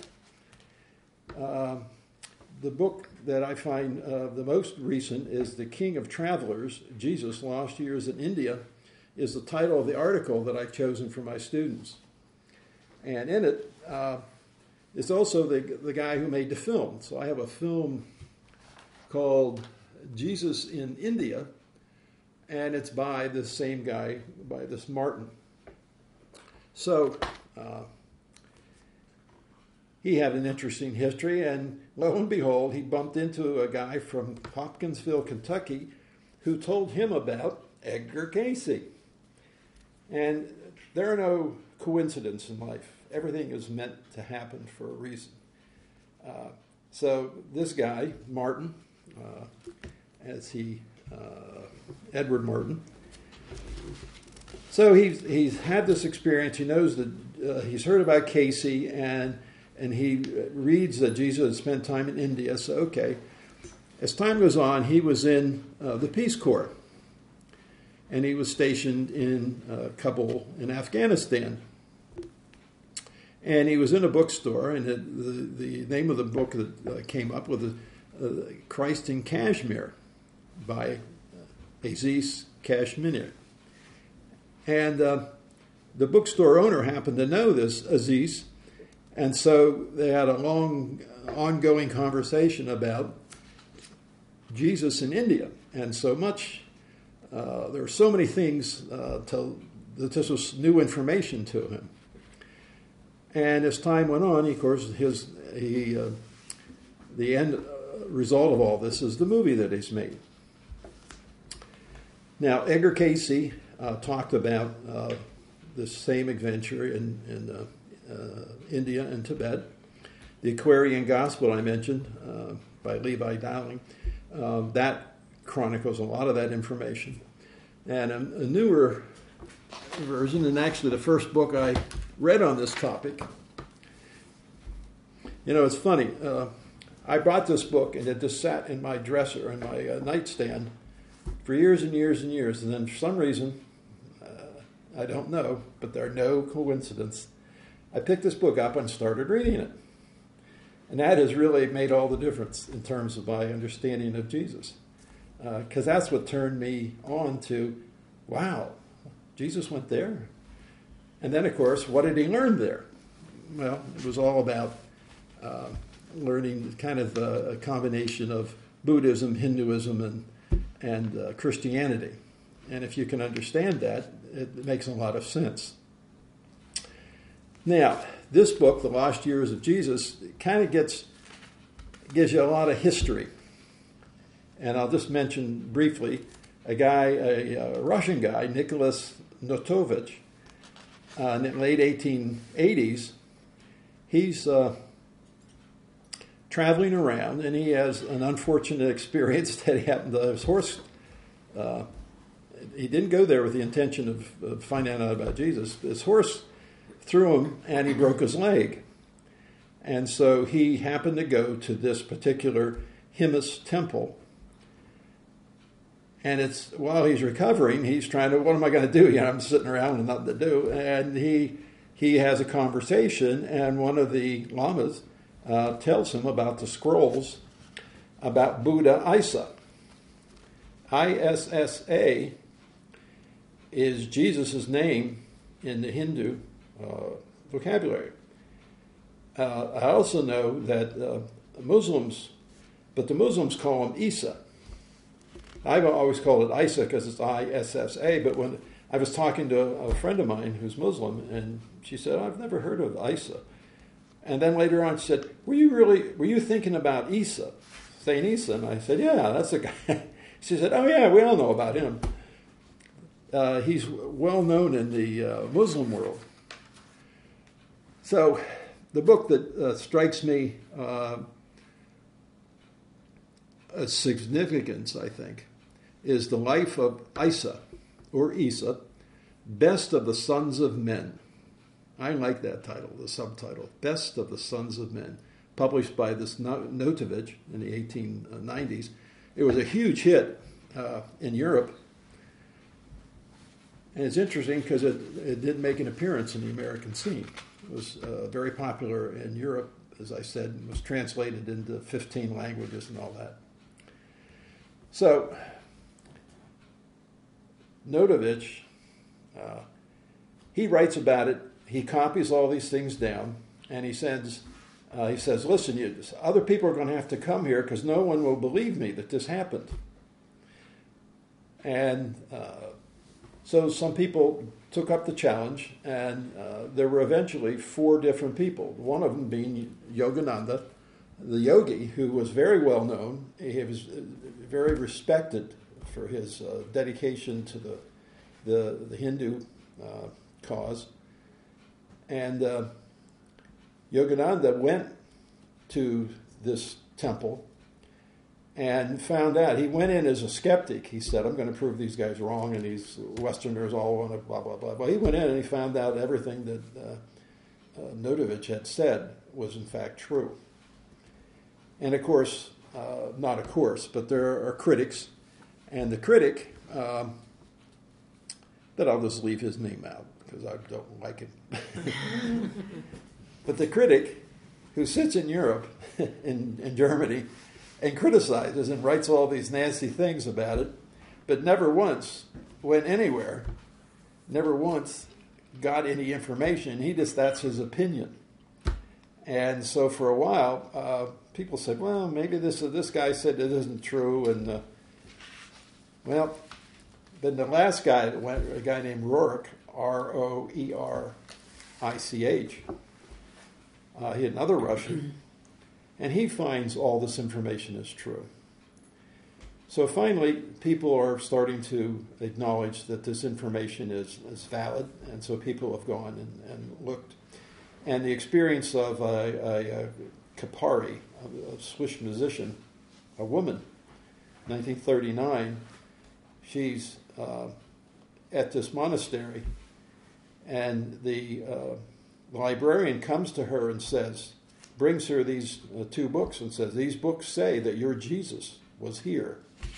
B: The book that I find the most recent is The King of Travelers, Jesus, Lost Years in India, is the title of the article that I've chosen for my students. And in it, it's also the guy who made the film. So I have a film called Jesus in India, and it's by the same guy, by this Martin. So he had an interesting history, and lo and behold, he bumped into a guy from Hopkinsville, Kentucky, who told him about Edgar Cayce. And there are no coincidences in life. Everything is meant to happen for a reason. So this guy, Martin, Edward Martin, so he's had this experience. He knows that he's heard about Cayce, and he reads that Jesus had spent time in India. So, okay. As time goes on, he was in the Peace Corps, and he was stationed in Kabul in Afghanistan. And he was in a bookstore, and the name of the book that came up with Christ in Kashmir by Aziz Kashmir. And the bookstore owner happened to know this Aziz, and so they had a long, ongoing conversation about Jesus in India. And so much, there were so many things that this was new information to him. And as time went on, of course, the end result of all this is the movie that he's made. Now, Edgar Cayce talked about this same adventure in India and Tibet. The Aquarian Gospel I mentioned by Levi Dowling, that chronicles a lot of that information. And a newer version, and actually the first book I read on this topic. You know, it's funny. I bought this book, and it just sat in my dresser, in my nightstand, for years and years and years. And then for some reason, I don't know, but there are no coincidences, I picked this book up and started reading it. And that has really made all the difference in terms of my understanding of Jesus. Because that's what turned me on to, wow, Jesus went there. And then, of course, what did he learn there? Well, it was all about learning kind of a combination of Buddhism, Hinduism, and Christianity. And if you can understand that, it makes a lot of sense. Now, this book, The Lost Years of Jesus, kind of gives you a lot of history. And I'll just mention briefly a Russian guy, Nicholas Notovich, in the late 1880s. He's traveling around, and he has an unfortunate experience that happened to his horse. He didn't go there with the intention of finding out about Jesus. His horse threw him, and he broke his leg. And so he happened to go to this particular Hemis temple. And it's while he's recovering, he's trying to, what am I going to do? I'm sitting around with nothing to do. And he has a conversation, and one of the lamas tells him about the scrolls about Buddha Isa. Issa is Jesus' name in the Hindu vocabulary. I also know that Muslims, but the Muslims call him Isa. I've always called it Isa because it's Issa, but when I was talking to a friend of mine who's Muslim, and she said, I've never heard of Isa. And then later on she said, were you thinking about Isa, Saint Isa? And I said, yeah, that's the guy. She said, oh yeah, we all know about him. He's well known in the Muslim world. So the book that strikes me as significance, I think, is The Life of Isa, or Isa, Best of the Sons of Men. I like that title, the subtitle, Best of the Sons of Men, published by this Notovich in the 1890s. It was a huge hit in Europe. And it's interesting because it did make an appearance in the American scene. It was very popular in Europe, as I said, and was translated into 15 languages and all that. So, Notovich, he writes about it. He copies all these things down, and he says, listen, other people are going to have to come here because no one will believe me that this happened. And so some people took up the challenge, and there were eventually 4 different people, one of them being Yogananda, the yogi, who was very well known. He was very respected for his dedication to the Hindu cause. And Yogananda went to this temple and found out. He went in as a skeptic. He said, I'm going to prove these guys wrong, and these Westerners all want to blah, blah, blah. Well, he went in and he found out everything that Notovich had said was in fact true. And of course, but there are critics. And the critic, that I'll just leave his name out because I don't like him. But the critic who sits in Europe, in Germany, and criticizes and writes all these nasty things about it, but never once went anywhere, never once got any information. That's his opinion. And so for a while, people said, well, maybe this guy said it isn't true. And, then the last guy that went, a guy named Roerich, Roerich, he had another Russian, and he finds all this information is true. So finally, people are starting to acknowledge that this information is valid, and so people have gone and looked. And the experience of a Kapari, a Swiss musician, a woman, 1939, she's at this monastery, and the librarian comes to her and brings her these 2 books and says, these books say that your Jesus was here.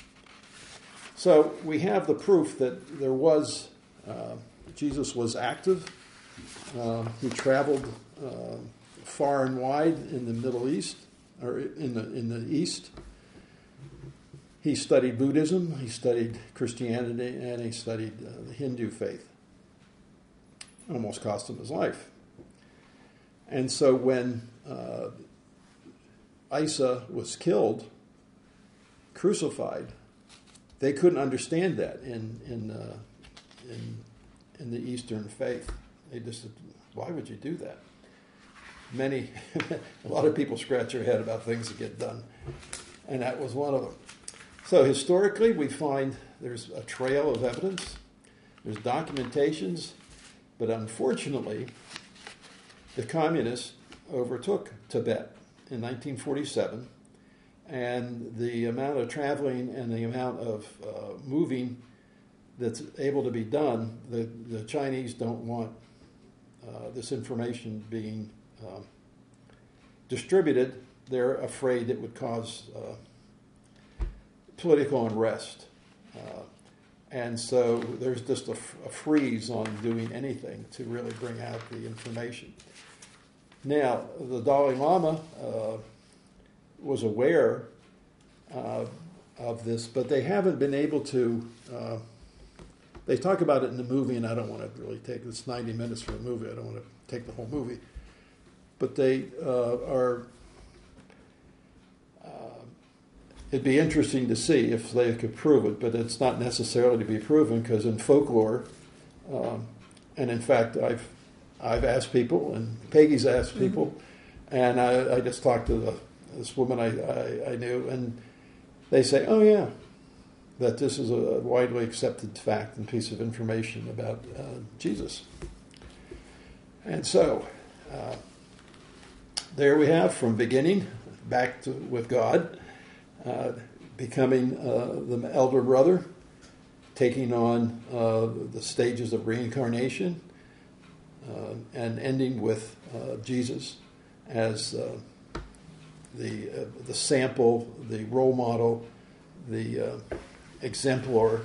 B: So we have the proof that there was, Jesus was active. He traveled far and wide in the Middle East, or in the East. He studied Buddhism, he studied Christianity, and he studied the Hindu faith. Almost cost him his life. And so when Isa was killed, crucified, they couldn't understand that in the Eastern faith. They just said, why would you do that? A lot of people scratch their head about things that get done, and that was one of them. So historically, we find there's a trail of evidence, there's documentations, but unfortunately, the communists overtook Tibet in 1947, and the amount of traveling and the amount of moving that's able to be done, the Chinese don't want this information being distributed. They're afraid it would cause political unrest. And so there's just a freeze on doing anything to really bring out the information. Now, the Dalai Lama was aware of this, but they haven't been able to... they talk about it in the movie, and I don't want to really take... It's 90 minutes for a movie. I don't want to take the whole movie. But they are... it'd be interesting to see if they could prove it, but it's not necessarily to be proven, because in folklore, and in fact, I've asked people, and Peggy's asked people, and I just talked to this woman I knew, and they say, oh yeah, that this is a widely accepted fact and piece of information about Jesus. And so, there we have, from beginning, back to with God, becoming the elder brother, taking on the stages of reincarnation, and ending with Jesus as the sample, the role model, the exemplar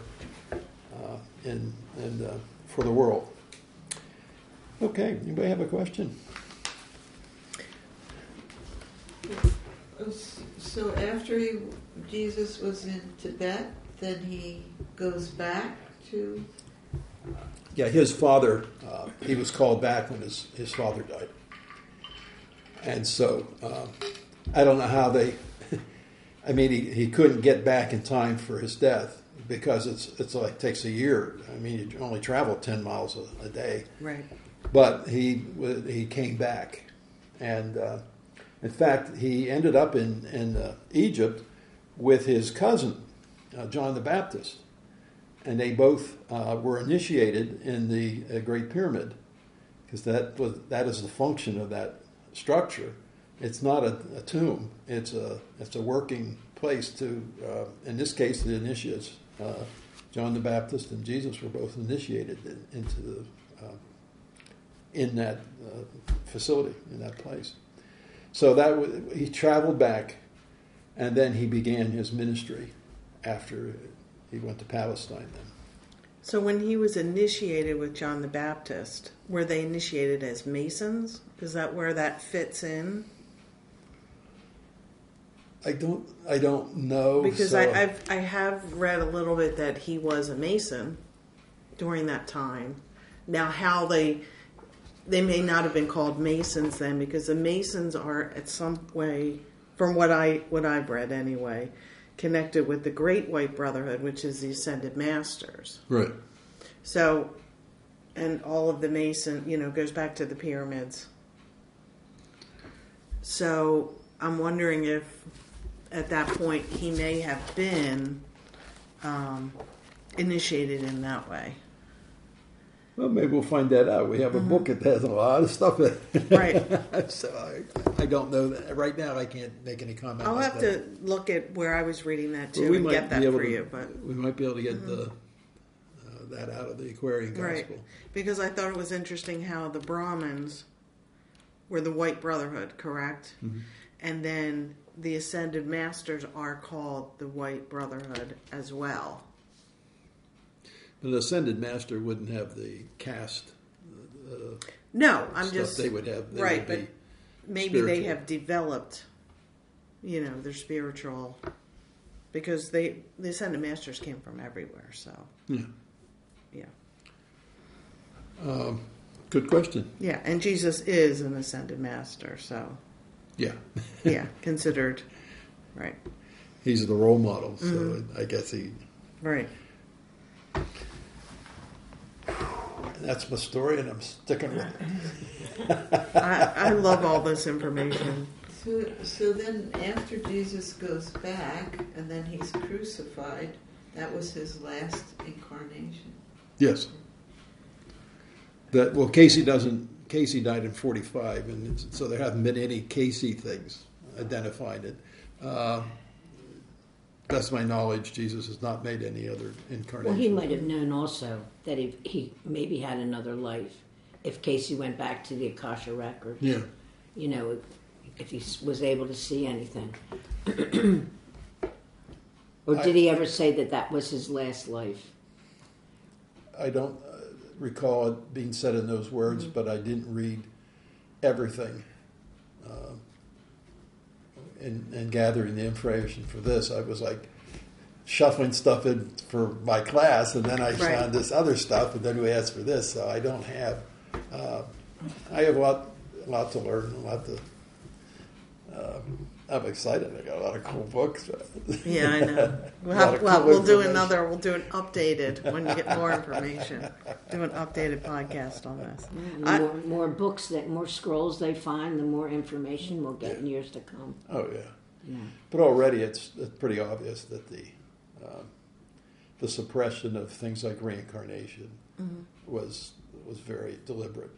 B: for the world. Okay, anybody have a question?
C: So after Jesus was in Tibet, then he goes back to...
B: Yeah, his father, he was called back when his father died. And so, I don't know how they... I mean, he couldn't get back in time for his death, because it's like takes a year. I mean, you only travel 10 miles a day.
A: Right.
B: But he came back. And in fact, he ended up in Egypt with his cousin, John the Baptist. And they both were initiated in the Great Pyramid, because that is the function of that structure. It's not a tomb. It's a working place to. In this case, the initiates, John the Baptist and Jesus, were both initiated into in that facility, in that place. So he traveled back, and then he began his ministry after he went to Palestine then.
A: So when he was initiated with John the Baptist, were they initiated as Masons? Is that where that fits in?
B: I don't know.
A: Because I have read a little bit that he was a Mason during that time. Now how they may not have been called Masons then, because the Masons are at some way, from what I've read anyway, connected with the Great White Brotherhood, which is the Ascended Masters.
B: Right.
A: So, and all of the Mason, goes back to the pyramids. So, I'm wondering if at that point he may have been initiated in that way.
B: Well, maybe we'll find that out. We have a book that has a lot of stuff in it.
A: Right.
B: So I don't know that. Right now I can't make any comment.
A: I'll have to look at where I was reading that too and get that for you. But
B: we might be able to get that out of the Aquarian Gospel.
A: Right. Because I thought it was interesting how the Brahmins were the White Brotherhood, correct? Mm-hmm. And then the Ascended Masters are called the White Brotherhood as well.
B: But the Ascended Master wouldn't have the caste.
A: No, I'm
B: stuff
A: just
B: they would have.
A: Right, but maybe spiritual. They have developed, their spiritual, because the Ascended Masters came from everywhere. So yeah.
B: Good question.
A: Yeah, and Jesus is an Ascended Master, so.
B: Yeah.
A: Yeah, considered. Right.
B: He's the role model, so I guess he...
A: Right.
B: That's my story, and I'm sticking with it.
A: I love all this information.
C: So then after Jesus goes back and then he's crucified, that was his last incarnation.
B: Yes. Casey died in 45, and so there haven't been any Casey things identified. Best of my knowledge, Jesus has not made any other incarnation.
D: Well, he might have known also that he maybe had another life if Casey went back to the Akasha record.
B: Yeah.
D: You know, if he was able to see anything. Or did he ever say that was his last life?
B: I don't recall it being said in those words, but I didn't read everything. And gathering the information for this, I was like shuffling stuff in for my class, and then I found this other stuff, and then we asked for this. So I don't have. I have a lot to learn, a lot to. I'm excited. I got a lot of cool books.
A: Yeah, I know. We'll do an updated when you get more information. Do an updated podcast on this.
D: The more books, more scrolls they find, the more information we'll get in years to come.
B: Oh yeah. But already it's pretty obvious that the suppression of things like reincarnation was very deliberate.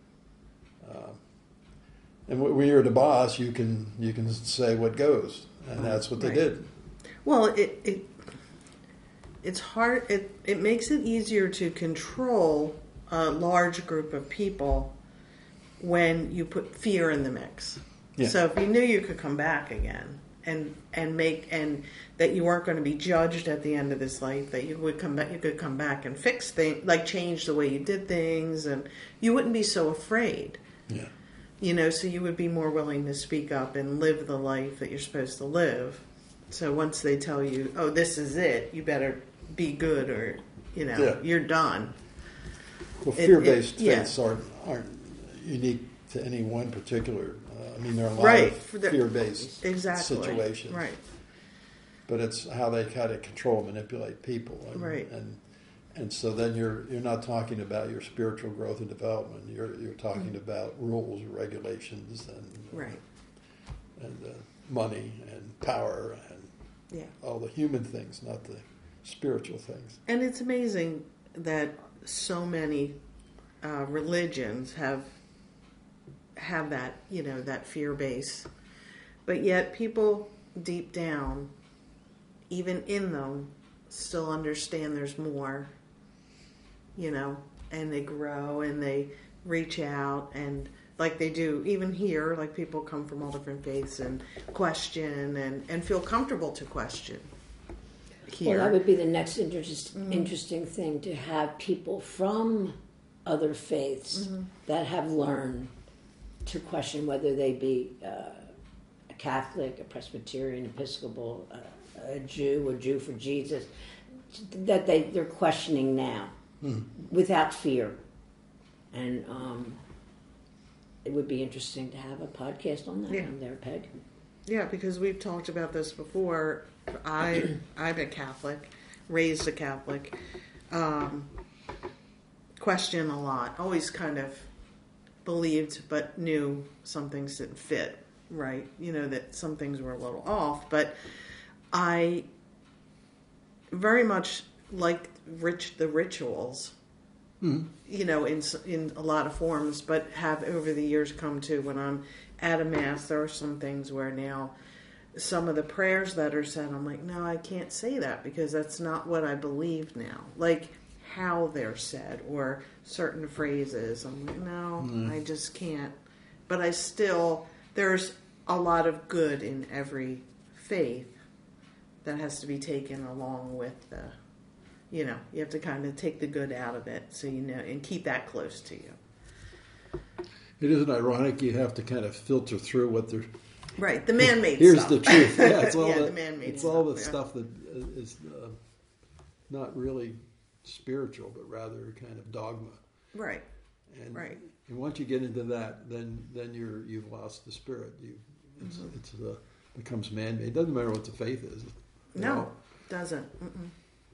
B: And when you're the boss, you can say what goes, and that's what they did.
A: Well, it's hard. It makes it easier to control a large group of people when you put fear in the mix. Yeah. So if you knew you could come back again and that you weren't going to be judged at the end of this life, that you would come back, you could come back and fix things, like change the way you did things, and you wouldn't be so afraid.
B: Yeah.
A: You know, so you would be more willing to speak up and live the life that you're supposed to live. So once they tell you, oh, this is it, you better be good, or, you're done.
B: Well, fear-based things aren't unique to any one particular. There are a lot of fear-based situations. Right. But it's how they kind of control and manipulate people. And so then you're not talking about your spiritual growth and development. You're talking about rules and regulations and money and power and all the human things, not the spiritual things.
A: And it's amazing that so many religions have that, that fear base, but yet people deep down, even in them, still understand there's more. And they grow and they reach out, and like they do even here, like people come from all different faiths and question and feel comfortable to question here.
D: Well, that would be the next interesting thing, to have people from other faiths that have learned to question whether they be a Catholic, a Presbyterian, Episcopal, a Jew for Jesus, that they're questioning now. Without fear. And it would be interesting to have a podcast on that one there, Peg.
A: Yeah, because we've talked about this before. I'm a Catholic, raised a Catholic, question a lot, always kind of believed but knew some things didn't fit, right? That some things were a little off, but I very much like the rituals, in a lot of forms, but have over the years come to, when I'm at a mass, there are some things where now some of the prayers that are said, I'm like, no, I can't say that because that's not what I believe now. Like how they're said or certain phrases. I'm like, no, I just can't. But there's a lot of good in every faith that has to be taken along with the, you have to kind of take the good out of it, so and keep that close to you.
B: It isn't ironic you have to kind of filter through what they're...
A: Right, the man-made
B: Here's
A: stuff.
B: the truth. Yeah, it's all
A: the man-made
B: it's
A: stuff.
B: all the stuff that is not really spiritual, but rather kind of dogma.
A: Right.
B: And once you get into that, then you've lost the spirit. It's becomes man-made. It doesn't matter what the faith is.
A: No, doesn't. Mm-mm.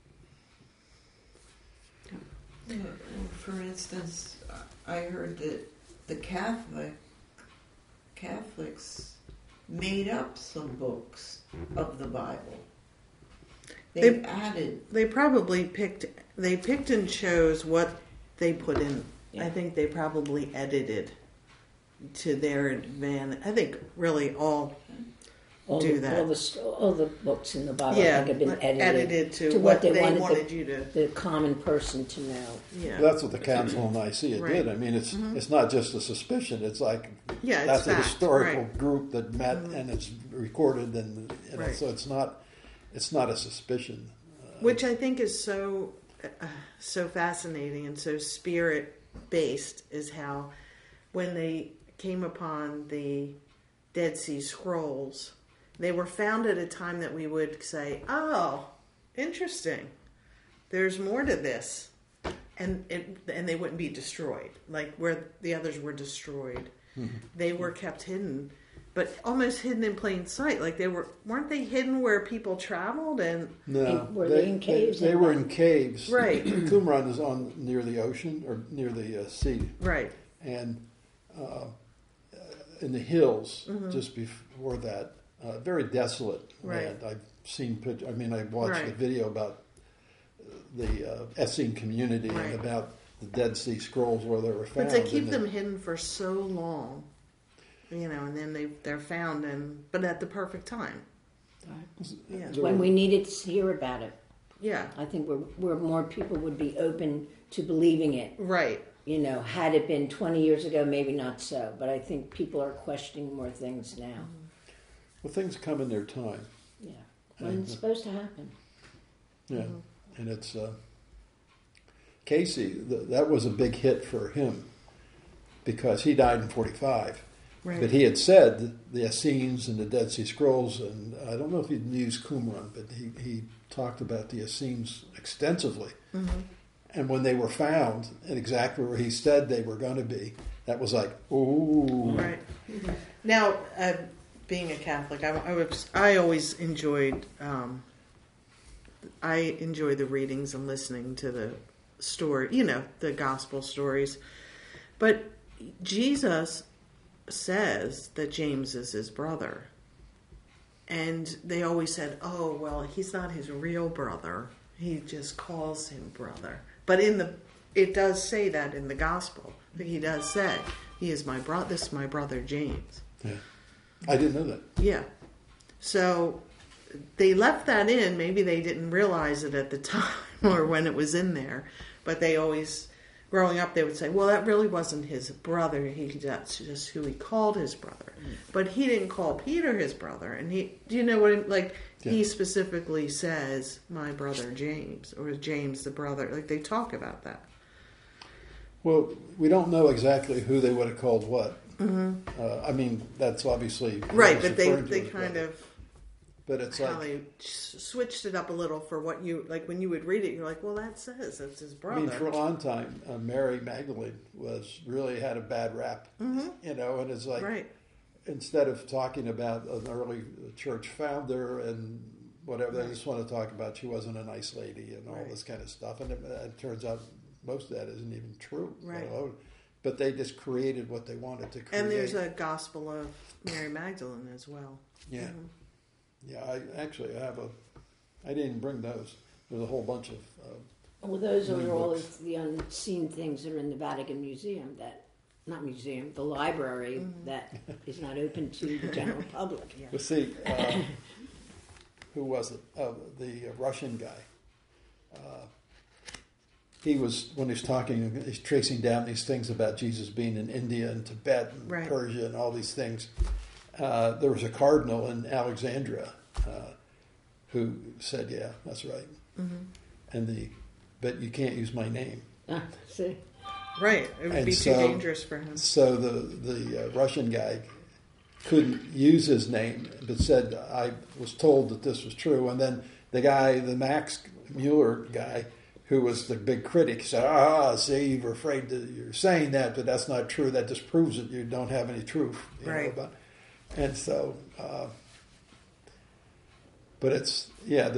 C: For instance, I heard that the Catholics made up some books of the Bible. They added.
A: They probably picked and chose what they put in.
D: Yeah.
A: I think they probably edited to their advantage. I think really all do that.
D: All the books in the Bible I think have been
A: edited to
D: what they
A: wanted you to.
D: the common person to know.
A: Yeah,
B: That's what the Council of Nicaea
A: Right.
B: did. I mean, it's not just a suspicion. It's like
A: yeah.
B: that's
A: It's
B: a
A: fact,
B: historical
A: right.
B: group that met and it's recorded, and
A: Right.
B: so it's not a suspicion.
A: Which I think is so fascinating and so spirit based is how when they came upon the Dead Sea Scrolls, they were found at a time that we would say, "Oh, interesting. There's more to this," and they wouldn't be destroyed like where the others were destroyed.
B: Mm-hmm.
A: They were kept hidden. But almost hidden in plain sight. Like weren't they hidden where people traveled? And
B: No,
D: Were they in caves?
B: They were in caves.
A: Right.
B: Qumran is near the ocean or near the sea,
A: right,
B: and in the hills just before that, very desolate
A: Right.
B: land. I've seen pictures. I mean, I watched
A: Right.
B: a video about the Essene community
A: Right.
B: and about the Dead Sea Scrolls where they were found.
A: but to keep
B: and
A: them hidden for so long, and then they're found, but at the perfect time. Yeah.
B: there
D: When
B: were-
D: we needed to hear about it,
A: Yeah,
D: I think where more people would be open to believing it.
A: right.
D: Had it been 20 years ago, maybe not so. But I think people are questioning more things now.
B: well, things come in their time.
D: Yeah, when it's supposed to happen.
B: Yeah, and it's Casey. That was a big hit for him because he died in 45.
A: Right.
B: But he had said the Essenes and the Dead Sea Scrolls, and I don't know if he'd used Qumran, but he talked about the Essenes extensively.
A: Mm-hmm.
B: And when they were found, and exactly where he said they were going to be, that was like, ooh.
A: Right. Now, being a Catholic, I always enjoyed. I enjoy the readings and listening to the story. The gospel stories. But Jesus says that James is his brother, and they always said, "Oh, well, he's not his real brother. He just calls him brother." But it does say that in the gospel. He does say, "He is my brother. This is my brother James."
B: Yeah. I didn't know that.
A: Yeah. So they left that in. Maybe they didn't realize it at the time or when it was in there. But they always, growing up, they would say, well, that really wasn't his brother. That's just who he called his brother. But he didn't call Peter his brother. And do you know what, he specifically says, my brother James, or James the brother. Like, they talk about that.
B: Well, we don't know exactly who they would have called what. I mean, that's obviously
A: Right,
B: what
A: but
B: he's referring
A: they
B: to as
A: kind
B: brother.
A: of...
B: But it's
A: how
B: like,
A: they switched it up a little for what you like when you would read it. You're like, well, that says it's his brother.
B: I mean, for a long time, Mary Magdalene had a bad rap, and it's like
A: Right.
B: instead of talking about an early church founder and whatever, they just want to talk about she wasn't a nice lady and all
A: Right.
B: this kind of stuff. And it turns out most of that isn't even true.
A: Right.
B: But they just created what they wanted to create.
A: And there's a Gospel of Mary Magdalene as well.
B: Yeah. Yeah, I didn't bring those. There's a whole bunch of...
D: Well, those
B: Many
D: are all
B: books.
D: of the unseen things that are in the Vatican Museum the library that is not open to the general public.
A: Yeah.
B: But see, who was it? The Russian guy. When he's talking, he's tracing down these things about Jesus being in India and Tibet and
A: Right.
B: Persia and all these things. There was a cardinal in Alexandria who said, "Yeah, that's right." But you can't use my name.
D: See?
A: Right. It would
B: And
A: be
B: so-
A: too dangerous for him.
B: So the Russian guy couldn't use his name, but said, "I was told that this was true." And then the Max Mueller guy, who was the big critic, said, see, you're saying that, but that's not true. That just proves that you don't have any truth.
A: Right.
B: And so, but it's, yeah,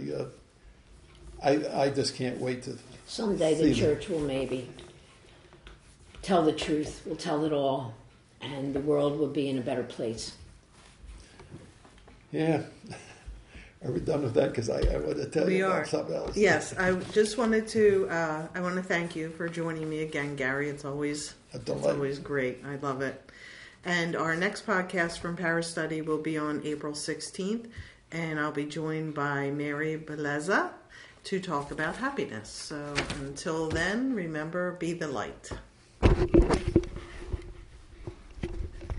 B: I just can't wait to
D: Someday
B: see
D: the
B: them.
D: church will maybe tell the truth, will tell it all, and the world will be in a better place.
B: Yeah. Are we done with that? Because I want to tell you about something else.
A: Yes, I just wanted to. I want to thank you for joining me again, Gary. It's always great. I love it. And our next podcast from Paris Study will be on April 16th, and I'll be joined by Mary Beleza to talk about happiness. So until then, remember, be the light.